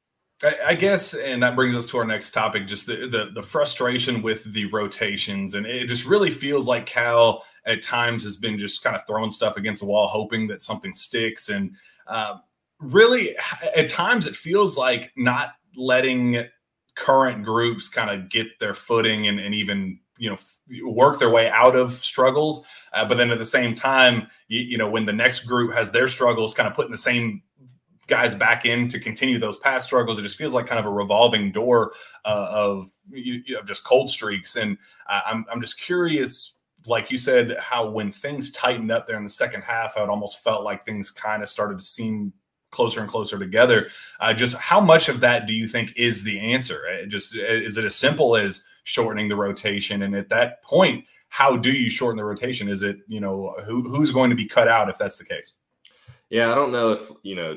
I, I guess, and that brings us to our next topic, just the, the the frustration with the rotations. And it just really feels like Cal at times has been just kind of throwing stuff against the wall, hoping that something sticks. And uh, really, at times it feels like not letting current groups kind of get their footing and, and even, you know, work their way out of struggles. Uh, but then at the same time, you, you know, when the next group has their struggles, kind of putting the same guys back in to continue those past struggles, it just feels like kind of a revolving door uh, of, you, you know, just cold streaks. And uh, I'm, I'm just curious, like you said, how when things tightened up there in the second half, how it almost felt like things kind of started to seem closer and closer together. Uh, just how much of that do you think is the answer? It just, is it as simple as shortening the rotation? And at that point, how do you shorten the rotation? Is it, you know, who, who's going to be cut out if that's the case? Yeah, I don't know if, you know,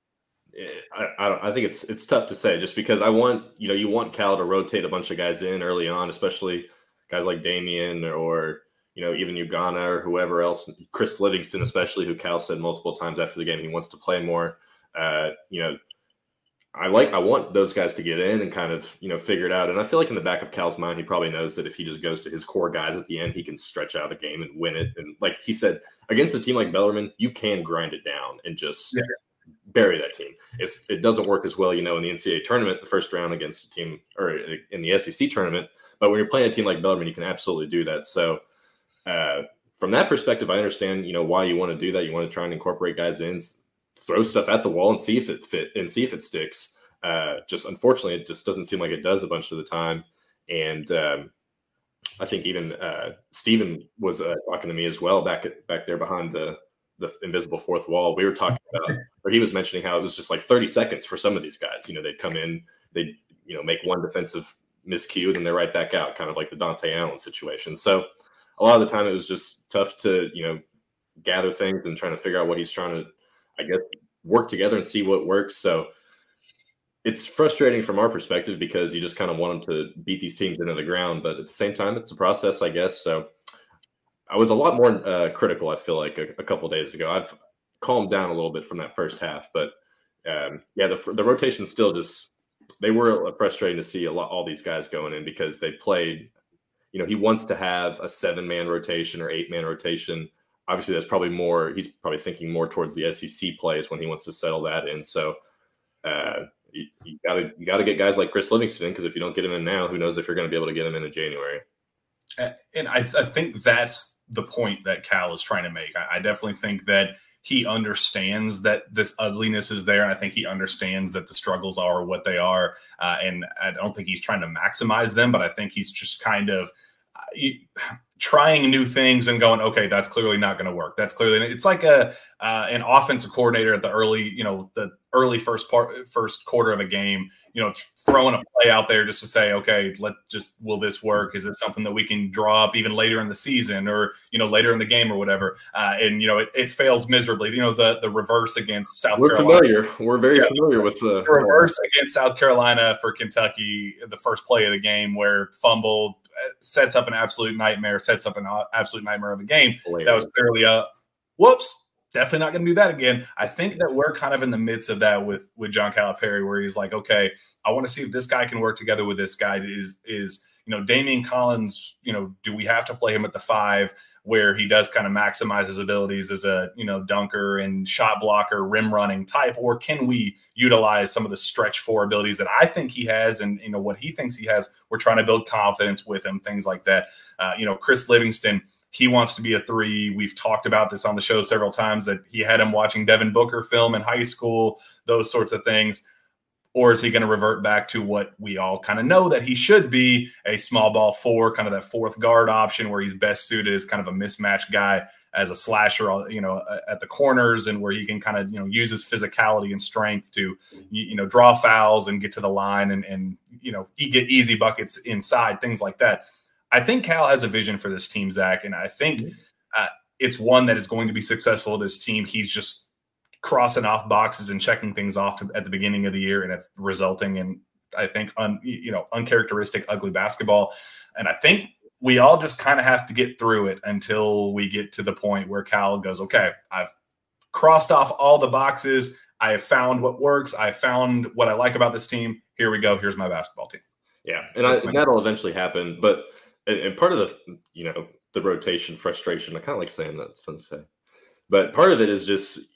I, I, don't, I think it's it's tough to say, just because I want, you know, you want Cal to rotate a bunch of guys in early on, especially guys like Damian or, you know, even Ugana or whoever else, Chris Livingston, especially, who Cal said multiple times after the game he wants to play more. Uh, you know, I like, I want those guys to get in and kind of, you know, figure it out. And I feel like in the back of Cal's mind, he probably knows that if he just goes to his core guys at the end, he can stretch out a game and win it. And like he said, against a team like Bellarmine, you can grind it down and just yeah. bury that team. It's, it doesn't work as well, you know, in the N C double A tournament, the first round against a team, or in the S E C tournament. But when you're playing a team like Bellarmine, you can absolutely do that. So uh, from that perspective, I understand, you know, why you want to do that. You want to try and incorporate guys in, throw stuff at the wall and see if it fit and see if it sticks. Uh, just unfortunately, it just doesn't seem like it does a bunch of the time. And um, I think even uh, Steven was uh, talking to me as well back at, back there behind the the invisible fourth wall. We were talking about, or he was mentioning how it was just like thirty seconds for some of these guys. You know, they'd come in, they'd, you know, make one defensive miscue, then they're right back out, kind of like the Dante Allen situation. So a lot of the time it was just tough to, you know, gather things and trying to figure out what he's trying to, I guess, work together and see what works. So it's frustrating from our perspective because you just kind of want them to beat these teams into the ground. But at the same time, it's a process, I guess. So I was a lot more uh, critical, I feel like, a, a couple of days ago. I've calmed down a little bit from that first half. But, um, yeah, the, the rotation still just – they were frustrating to see a lot, all these guys going in because they played – you know, he wants to have a seven-man rotation or eight-man rotation. Obviously, that's probably more – he's probably thinking more towards the S E C plays when he wants to settle that in. So, uh, you, you gotta you gotta get guys like Chris Livingston, because if you don't get him in now, who knows if you're going to be able to get him in in January. And I, I think that's the point that Cal is trying to make. I, I definitely think that he understands that this ugliness is there, and I think he understands that the struggles are what they are. Uh, and I don't think he's trying to maximize them, but I think he's just kind of uh, trying new things and going, okay, that's clearly not going to work. That's clearly, it's like a uh, an offensive coordinator at the early, you know, the early first part, first quarter of a game, you know, throwing a play out there just to say, okay, let just, will this work? Is it something that we can draw up even later in the season or, you know, later in the game or whatever? Uh, and, you know, it, it fails miserably. You know, the, the reverse against South We're Carolina. We're familiar. We're very yeah. familiar with the, the reverse against South Carolina for Kentucky, the first play of the game where fumbled, sets up an absolute nightmare, sets up an absolute nightmare of a game. Later. That was clearly a whoops. definitely not going to do that again. I think that we're kind of in the midst of that with with John Calipari, where he's like, okay, I want to see if this guy can work together with this guy. Is is you know, Damian Collins, you know, do we have to play him at the five where he does kind of maximize his abilities as a, you know, dunker and shot blocker, rim running type, or can we utilize some of the stretch four abilities that I think he has and, you know, what he thinks he has? We're trying to build confidence with him, things like that. Uh, you know, Chris Livingston, he wants to be a three. We've talked about this on the show several times that he had him watching Devin Booker film in high school, those sorts of things. Or is he going to revert back to what we all kind of know that he should be, a small ball four, kind of that fourth guard option where he's best suited as kind of a mismatch guy as a slasher, you know, at the corners, and where he can kind of, you know, use his physicality and strength to, you know, draw fouls and get to the line and, and you know, he get easy buckets inside, things like that. I think Cal has a vision for this team, Zach, and I think uh, it's one that is going to be successful with this team. He's just crossing off boxes and checking things off at the beginning of the year, and it's resulting in, I think, un, you know, uncharacteristic, ugly basketball. And I think we all just kind of have to get through it until we get to the point where Cal goes, okay, I've crossed off all the boxes. I have found what works. I found what I like about this team. Here we go. Here's my basketball team. Yeah, and, I, and that'll eventually happen. But and, and part of the, you know, the rotation frustration, I kind of like saying that. It's fun to say. But part of it is just –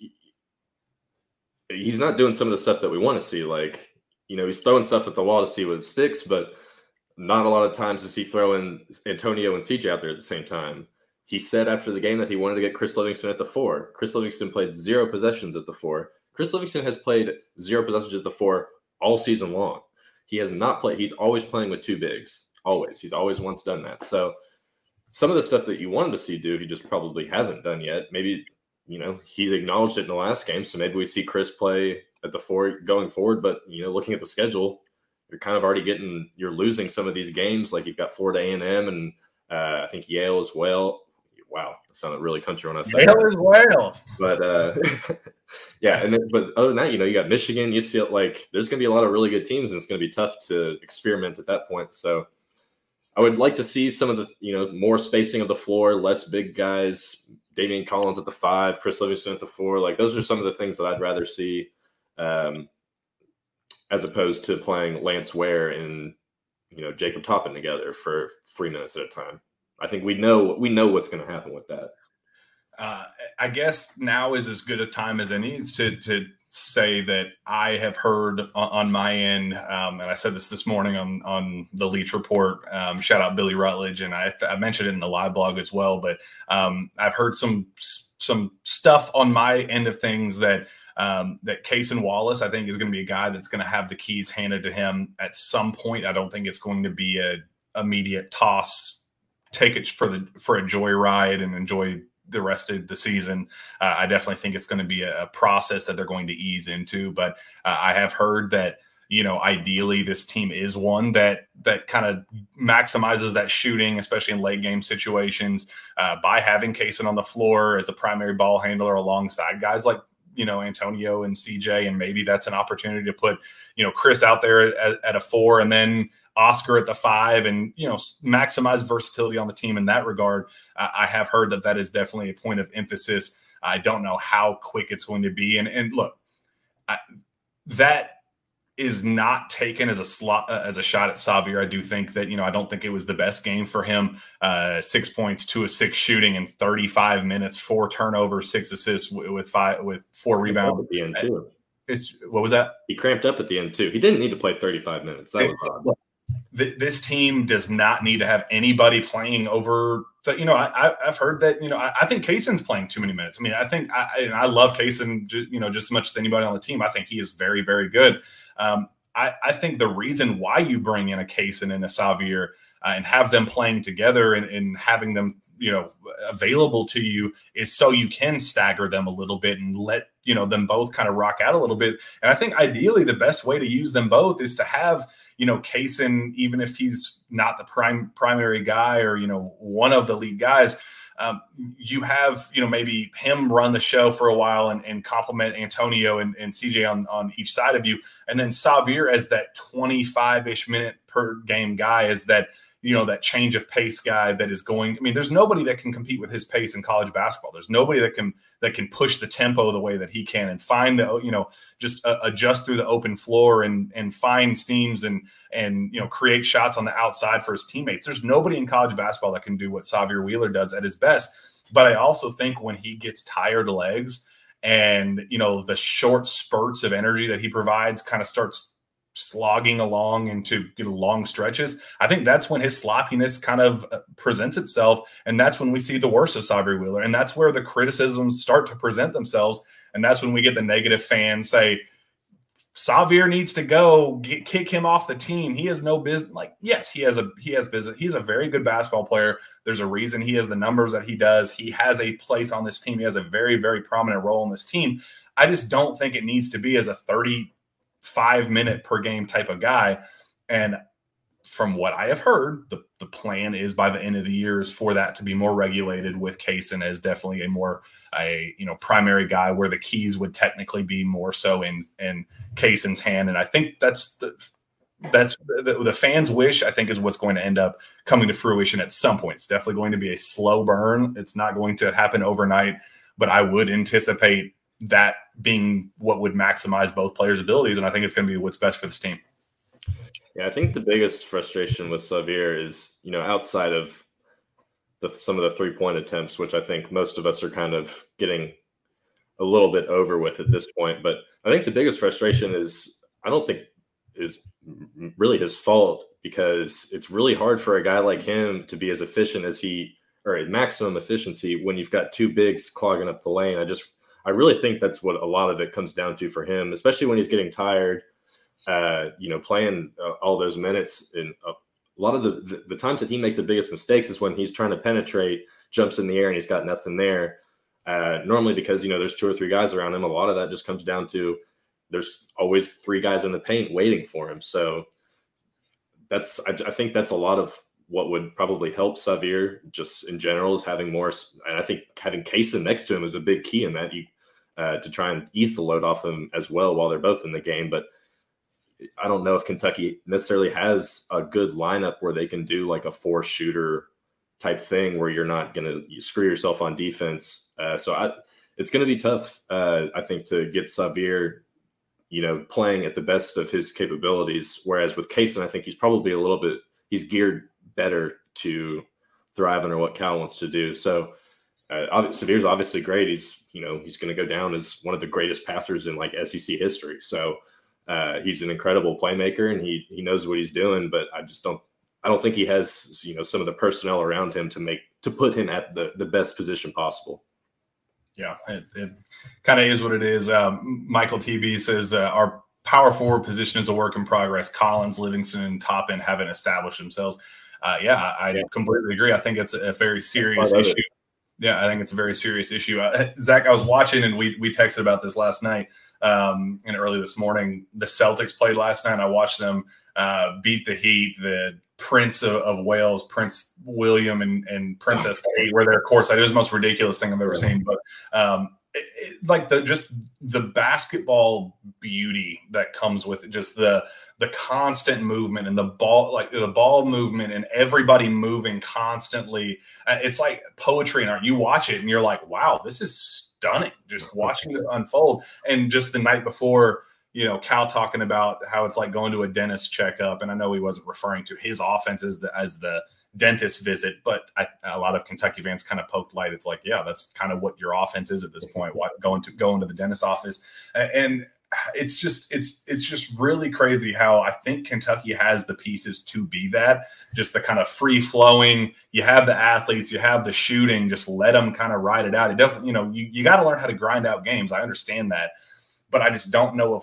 he's not doing some of the stuff that we want to see. Like, you know, he's throwing stuff at the wall to see what sticks, but not a lot of times is he throwing Antonio and C J out there at the same time. He said after the game that he wanted to get Chris Livingston at the four. Chris Livingston played zero possessions at the four. Chris Livingston has played zero possessions at the four all season long. He has not played. He's always playing with two bigs. Always. He's always once done that. So some of the stuff that you wanted to see do, he just probably hasn't done yet. Maybe, you know, he acknowledged it in the last game, so maybe we see Chris play at the four going forward. But, you know, looking at the schedule, you're kind of already getting – you're losing some of these games. Like you've got Florida A and M and uh, I think Yale as well. Wow, that sounded really country when I said Yale that. as well. But, uh, yeah, and then, but other than that, you know, you got Michigan, U C L A. Like there's going to be a lot of really good teams, and it's going to be tough to experiment at that point. So I would like to see some of the, you know, more spacing of the floor, less big guys, Damian Collins at the five, Chris Livingston at the four. Like those are some of the things that I'd rather see, um, as opposed to playing Lance Ware and, you know, Jacob Toppin together for three minutes at a time. I think we know we know what's going to happen with that. Uh, I guess now is as good a time as any to to say that I have heard on, on my end, um, and I said this this morning on on the Leach Report. Um, shout out Billy Rutledge, and I, I mentioned it in the live blog as well. But um, I've heard some some stuff on my end of things that um, that Cason Wallace, I think, is going to be a guy that's going to have the keys handed to him at some point. I don't think it's going to be a immediate toss, take it for the for a joyride and enjoy the rest of the season. Uh, I definitely think it's going to be a, a process that they're going to ease into. But uh, I have heard that, you know, ideally this team is one that that kind of maximizes that shooting, especially in late game situations, uh, by having Cason on the floor as a primary ball handler alongside guys like, you know, Antonio and C J. And maybe that's an opportunity to put, you know, Chris out there at, at a four and then Oscar at the five and, you know, maximize versatility on the team in that regard. Uh, I have heard that that is definitely a point of emphasis. I don't know how quick it's going to be. And, and look, I, that is not taken as a slot, uh, as a shot at Xavier. I do think that, you know, I don't think it was the best game for him. Uh, six points, two of six shooting in thirty-five minutes, four turnovers, six assists w- with five, with four rebounds. At the end too. It's, what was that? He cramped up at the end too. He didn't need to play thirty-five minutes. That was odd. This team does not need to have anybody playing over the, you know, I, I've heard that, you know, I, I think Cason's playing too many minutes. I mean, I think I, and I love Cason, you know, just as much as anybody on the team. I think he is very, very good. Um, I, I think the reason why you bring in a Cason and a Xavier uh, and have them playing together and, and having them, you know, available to you is so you can stagger them a little bit and let, you know, them both kind of rock out a little bit. And I think ideally the best way to use them both is to have, you know, Cason, even if he's not the prime primary guy or, you know, one of the lead guys, um, you have, you know, maybe him run the show for a while and, and complement Antonio and, and C J on, on each side of you. And then Xavier as that twenty-five-ish minute per game guy is that, you know, that change of pace guy that is going. I mean, there's nobody that can compete with his pace in college basketball. There's nobody that can that can push the tempo the way that he can and find the, you know, just uh, adjust through the open floor and and find seams and and you know create shots on the outside for his teammates. There's nobody in college basketball that can do what Sahvir Wheeler does at his best. But I also think when he gets tired legs and, you know, the short spurts of energy that he provides kind of starts slogging along into, you know, long stretches, I think that's when his sloppiness kind of presents itself. And that's when we see the worst of Sahvir Wheeler. And that's where the criticisms start to present themselves. And that's when we get the negative fans say, Sahvir needs to go, get, kick him off the team. He has no business. Like, yes, he has a he has business. He's a very good basketball player. There's a reason he has the numbers that he does. He has a place on this team. He has a very, very prominent role in this team. I just don't think it needs to be as a thirty-five minute per game type of guy. And from what I have heard, the, the plan is by the end of the year is for that to be more regulated, with Cason as definitely a more a you know primary guy, where the keys would technically be more so in in Cason's hand. And I think that's the that's the, the fans' wish, I think, is what's going to end up coming to fruition at some point. It's definitely going to be a slow burn. It's not going to happen overnight, but I would anticipate that being what would maximize both players' abilities, and I think it's going to be what's best for this team. Yeah, I think the biggest frustration with Sahvir is, you know, outside of the, some of the three-point attempts, which I think most of us are kind of getting a little bit over with at this point. But I think the biggest frustration is, I don't think is really his fault, because it's really hard for a guy like him to be as efficient as he, or at maximum efficiency, when you've got two bigs clogging up the lane. I just, I really think that's what a lot of it comes down to for him, especially when he's getting tired. Uh, you know, playing uh, all those minutes, and uh, a lot of the, the the times that he makes the biggest mistakes is when he's trying to penetrate, jumps in the air, and he's got nothing there. Uh, normally, because, you know, there's two or three guys around him, a lot of that just comes down to there's always three guys in the paint waiting for him. So that's I, I think that's a lot of what would probably help Sahvir just in general, is having more. And I think having Cason next to him is a big key in that, you uh, to try and ease the load off him as well while they're both in the game. But I don't know if Kentucky necessarily has a good lineup where they can do like a four shooter type thing where you're not going to screw yourself on defense. Uh, so I, it's going to be tough, uh, I think, to get Sahvir, you know, playing at the best of his capabilities. Whereas with Cason, I think he's probably a little bit, he's geared better to thrive under what Cal wants to do. So uh, Sahvir's obviously great. He's, you know, he's going to go down as one of the greatest passers in like S E C history. So Uh, he's an incredible playmaker, and he he knows what he's doing. But I just don't I don't think he has, you know, some of the personnel around him to make to put him at the, the best position possible. Yeah, it, it kind of is what it is. Um, Michael T B says uh, our power forward position is a work in progress. Collins, Livingston, and Toppin haven't established themselves. Uh, yeah, I, I yeah. completely agree. I think it's a very serious issue. It. Yeah, I think it's a very serious issue. Uh, Zach, I was watching, and we we texted about this last night. Um, and early this morning, the Celtics played last night. I watched them uh, beat the Heat. The Prince of, of Wales, Prince William, and, and Princess Kate were there courtside. It was the most ridiculous thing I've ever seen. But um, it, it, like the just the basketball beauty that comes with it, just the the constant movement and the ball, like the ball movement and everybody moving constantly. It's like poetry and art. You watch it and you're like, wow, this is stunning. Just watching this unfold. And just the night before, you know, Cal talking about how it's like going to a dentist checkup. And I know he wasn't referring to his offense as the, as the dentist visit, but I, a lot of Kentucky fans kind of poked light. It's like, yeah, that's kind of what your offense is at this point. What, going to going to the dentist office. And it's just, it's, it's just really crazy how I think Kentucky has the pieces to be that. Just the kind of free flowing, you have the athletes, you have the shooting, just let them kind of ride it out. It doesn't, you know, you, you got to learn how to grind out games. I understand that, but I just don't know if,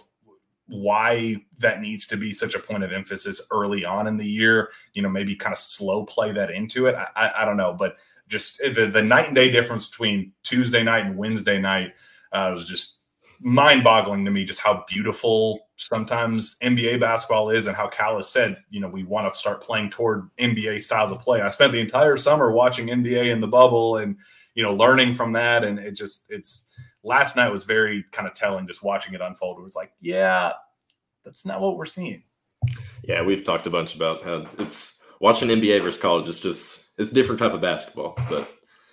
why that needs to be such a point of emphasis early on in the year, you know, maybe kind of slow play that into it. I, I, I don't know, but just the, the night and day difference between Tuesday night and Wednesday night uh, was just mind boggling to me, just how beautiful sometimes N B A basketball is and how Cal has said, you know, we want to start playing toward N B A styles of play. I spent the entire summer watching N B A in the bubble and, you know, learning from that. And it just, it's, last night was very kind of telling, just watching it unfold. It was like, yeah, that's not what we're seeing. Yeah, we've talked a bunch about how it's watching N B A versus college is just it's a different type of basketball. But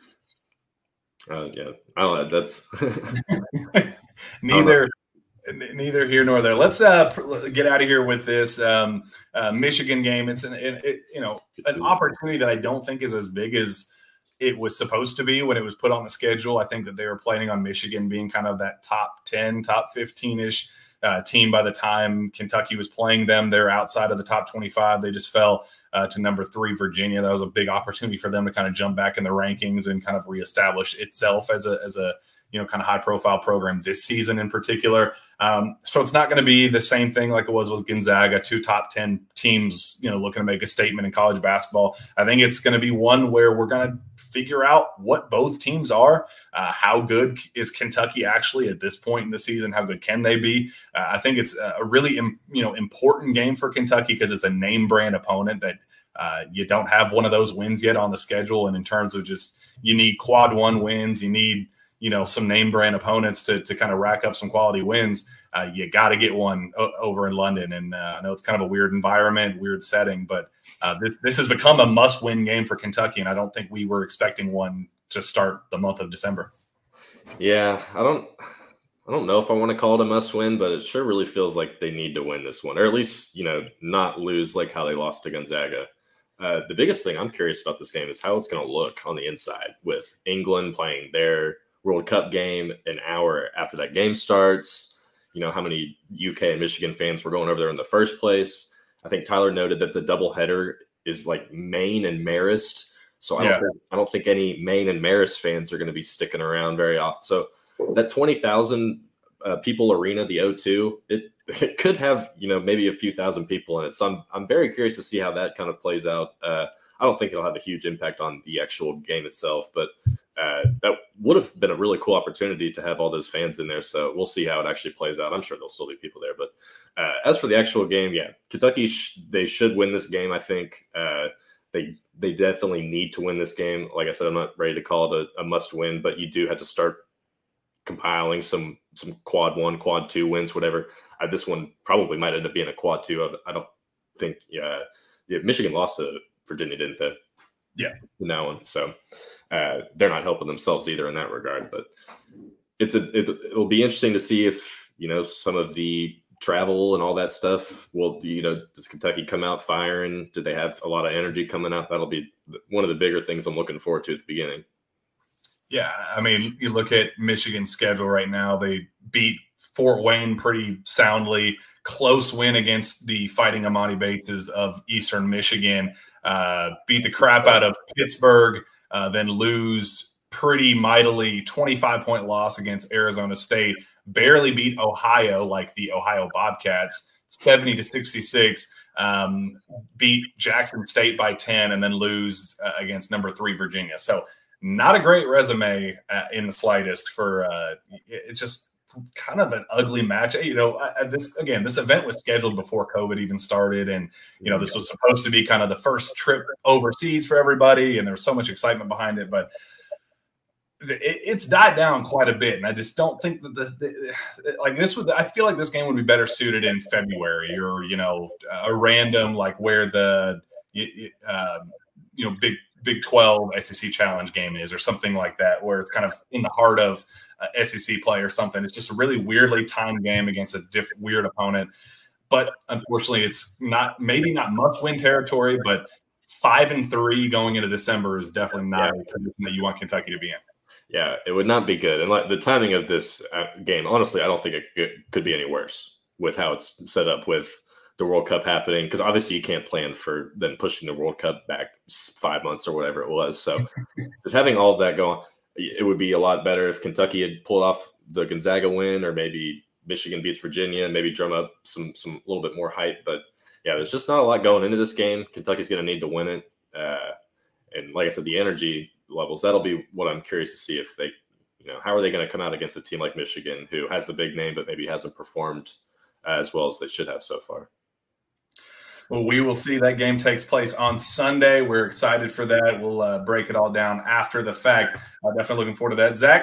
uh, yeah, I don't know. That's neither. Neither here nor there. Let's uh, get out of here with this um, uh, Michigan game. It's an it, it, you know an opportunity that I don't think is as big as it was supposed to be when it was put on the schedule. I think that they were planning on Michigan being kind of that top ten, top fifteen-ish uh, team by the time Kentucky was playing them. They're outside of the top twenty-five. They just fell uh, to number three, Virginia. That was a big opportunity for them to kind of jump back in the rankings and kind of reestablish itself as a as a you know, kind of high profile program this season in particular. Um, so it's not going to be the same thing like it was with Gonzaga, two top ten teams, you know, looking to make a statement in college basketball. I think it's going to be one where we're going to figure out what both teams are. Uh, how good is Kentucky actually at this point in the season? How good can they be? Uh, I think it's a really, you know, important game for Kentucky because it's a name brand opponent that uh, you don't have one of those wins yet on the schedule. And in terms of just, you need quad one wins, you need, you know, some name brand opponents to to kind of rack up some quality wins. Uh, you got to get one o- over in London. And uh, I know it's kind of a weird environment, weird setting, but uh, this this has become a must win game for Kentucky. And I don't think we were expecting one to start the month of December. Yeah, I don't I don't know if I want to call it a must win, but it sure really feels like they need to win this one, or at least, you know, not lose like how they lost to Gonzaga. Uh, the biggest thing I'm curious about this game is how it's going to look on the inside with England playing their World Cup game an hour after that game starts. You know, how many U K and Michigan fans were going over there in the first place. I think Tyler noted that the doubleheader is like Maine and Marist. So I don't, yeah. think, I don't think any Maine and Marist fans are going to be sticking around very often. So that twenty thousand uh, people arena, the O two, it, it could have, you know, maybe a few thousand people in it. So I'm, I'm very curious to see how that kind of plays out. Uh, I don't think it'll have a huge impact on the actual game itself, but uh, that would have been a really cool opportunity to have all those fans in there. So we'll see how it actually plays out. I'm sure there'll still be people there. But uh, as for the actual game, yeah, Kentucky, sh- they should win this game, I think. Uh, they they definitely need to win this game. Like I said, I'm not ready to call it a, a must win, but you do have to start compiling some some quad one, quad two wins, whatever. Uh, this one probably might end up being a quad two. I, I don't think yeah, yeah, Michigan lost to Virginia, didn't they? Yeah. In that one. So uh, they're not helping themselves either in that regard. But it's a it, it'll be interesting to see if, you know, some of the travel and all that stuff, well, you know, does Kentucky come out firing? Do they have a lot of energy coming out? That'll be one of the bigger things I'm looking forward to at the beginning. Yeah, I mean, you look at Michigan's schedule right now. They beat Fort Wayne pretty soundly. Close win against the Fighting Amani Bateses of Eastern Michigan. Uh, beat the crap out of Pittsburgh, uh, then lose pretty mightily, twenty-five point loss against Arizona State. Barely beat Ohio, like the Ohio Bobcats, seventy to sixty-six. Um, beat Jackson State by ten, and then lose uh, against number three Virginia. So not a great resume uh, in the slightest for uh, it's just kind of an ugly match. You know, I, this again, this event was scheduled before COVID even started. And, you know, this was supposed to be kind of the first trip overseas for everybody. And there was so much excitement behind it, but it, it's died down quite a bit. And I just don't think that the, the like this would, I feel like this game would be better suited in February or, you know, a random, like where the, uh, you know, big, Big twelve S E C Challenge game is, or something like that, where it's kind of in the heart of uh, S E C play or something. It's just a really weirdly timed game against a different weird opponent. But unfortunately, it's not maybe not must-win territory, but five and three going into December is definitely not yeah. a position that you want Kentucky to be in. Yeah, it would not be good. And like the timing of this uh, game, honestly, I don't think it could, could be any worse with how it's set up with the World Cup happening, because obviously you can't plan for them pushing the World Cup back five months or whatever it was. So just having all of that going, it would be a lot better if Kentucky had pulled off the Gonzaga win, or maybe Michigan beats Virginia, maybe drum up some some a little bit more hype. But yeah, there's just not a lot going into this game. Kentucky's going to need to win it. Uh, and like I said, the energy levels, that'll be what I'm curious to see if they, you know, how are they going to come out against a team like Michigan, who has the big name, but maybe hasn't performed as well as they should have so far. Well, we will see. That game takes place on Sunday. We're excited for that. We'll uh, break it all down after the fact. I'm definitely looking forward to that. Zach,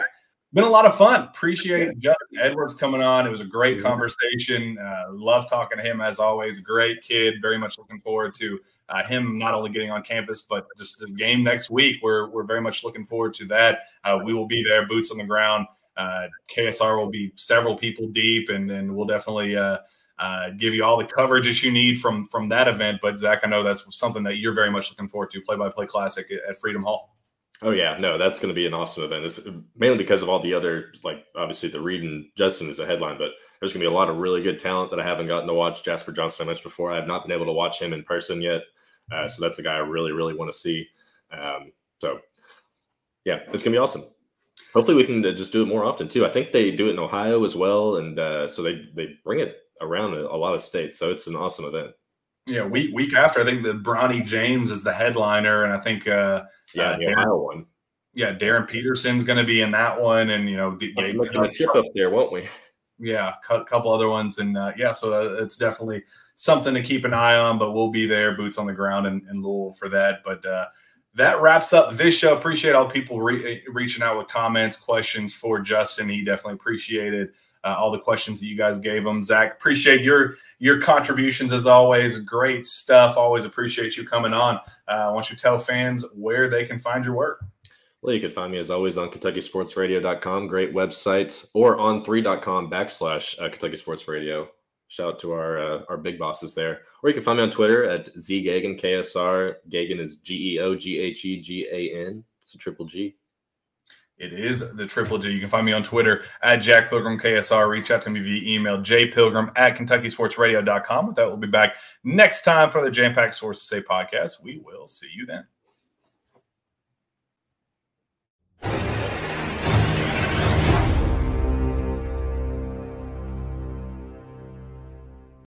Been a lot of fun. Appreciate Justin Edwards coming on. It was a great conversation. Uh, love talking to him as always. Great kid. Very much looking forward to uh, him not only getting on campus, but just this game next week. We're we're very much looking forward to that. Uh, we will be there, boots on the ground. Uh, K S R will be several people deep, and then we'll definitely uh, uh, give you all the coverage that you need from from that event. But Zach, I know that's something that you're very much looking forward to. Play-by-play classic at, at Freedom Hall. Oh yeah, no, that's going to be an awesome event. It's mainly because of all the other, like obviously the Reed and Justin is a headline, but there's going to be a lot of really good talent that I haven't gotten to watch. Jasper Johnson I mentioned before. I have not been able to watch him in person yet, uh, so that's a guy I really, really want to see. Um, so yeah, it's going to be awesome. Hopefully we can just do it more often too. I think they do it in Ohio as well, and uh, so they they bring it around a, a lot of states. So it's an awesome event. Yeah, week week after, I think the Bronny James is the headliner, and I think uh, yeah, uh, the Darren, Ohio one. Yeah, Darren Peterson's going to be in that one, and you know, get, get a chip up there, won't we? Yeah, a couple other ones, and uh, yeah, so uh, it's definitely something to keep an eye on. But we'll be there, boots on the ground in, in Louisville for that. But uh, that wraps up this show. Appreciate all people re- reaching out with comments, questions for Justin. He definitely appreciated uh, all the questions that you guys gave him. Zach, appreciate your your contributions as always. Great stuff. Always appreciate you coming on. Uh, why don't you tell fans where they can find your work? Well, you can find me as always on Kentucky Sports Radio dot com, great website, or on three dot com backslash uh, Kentucky Sports Radio. Shout out to our uh, our big bosses there. Or you can find me on Twitter at Z Geoghegan, K S R. Geoghegan is G E O G H E G A N. It's a triple G. It is the triple G. You can find me on Twitter at Jack Pilgrim K S R. Reach out to me via email, jpilgrim at Kentucky Sports Radio dot com. With that, we'll be back next time for the Jam Pack Sources Say podcast. We will see you then.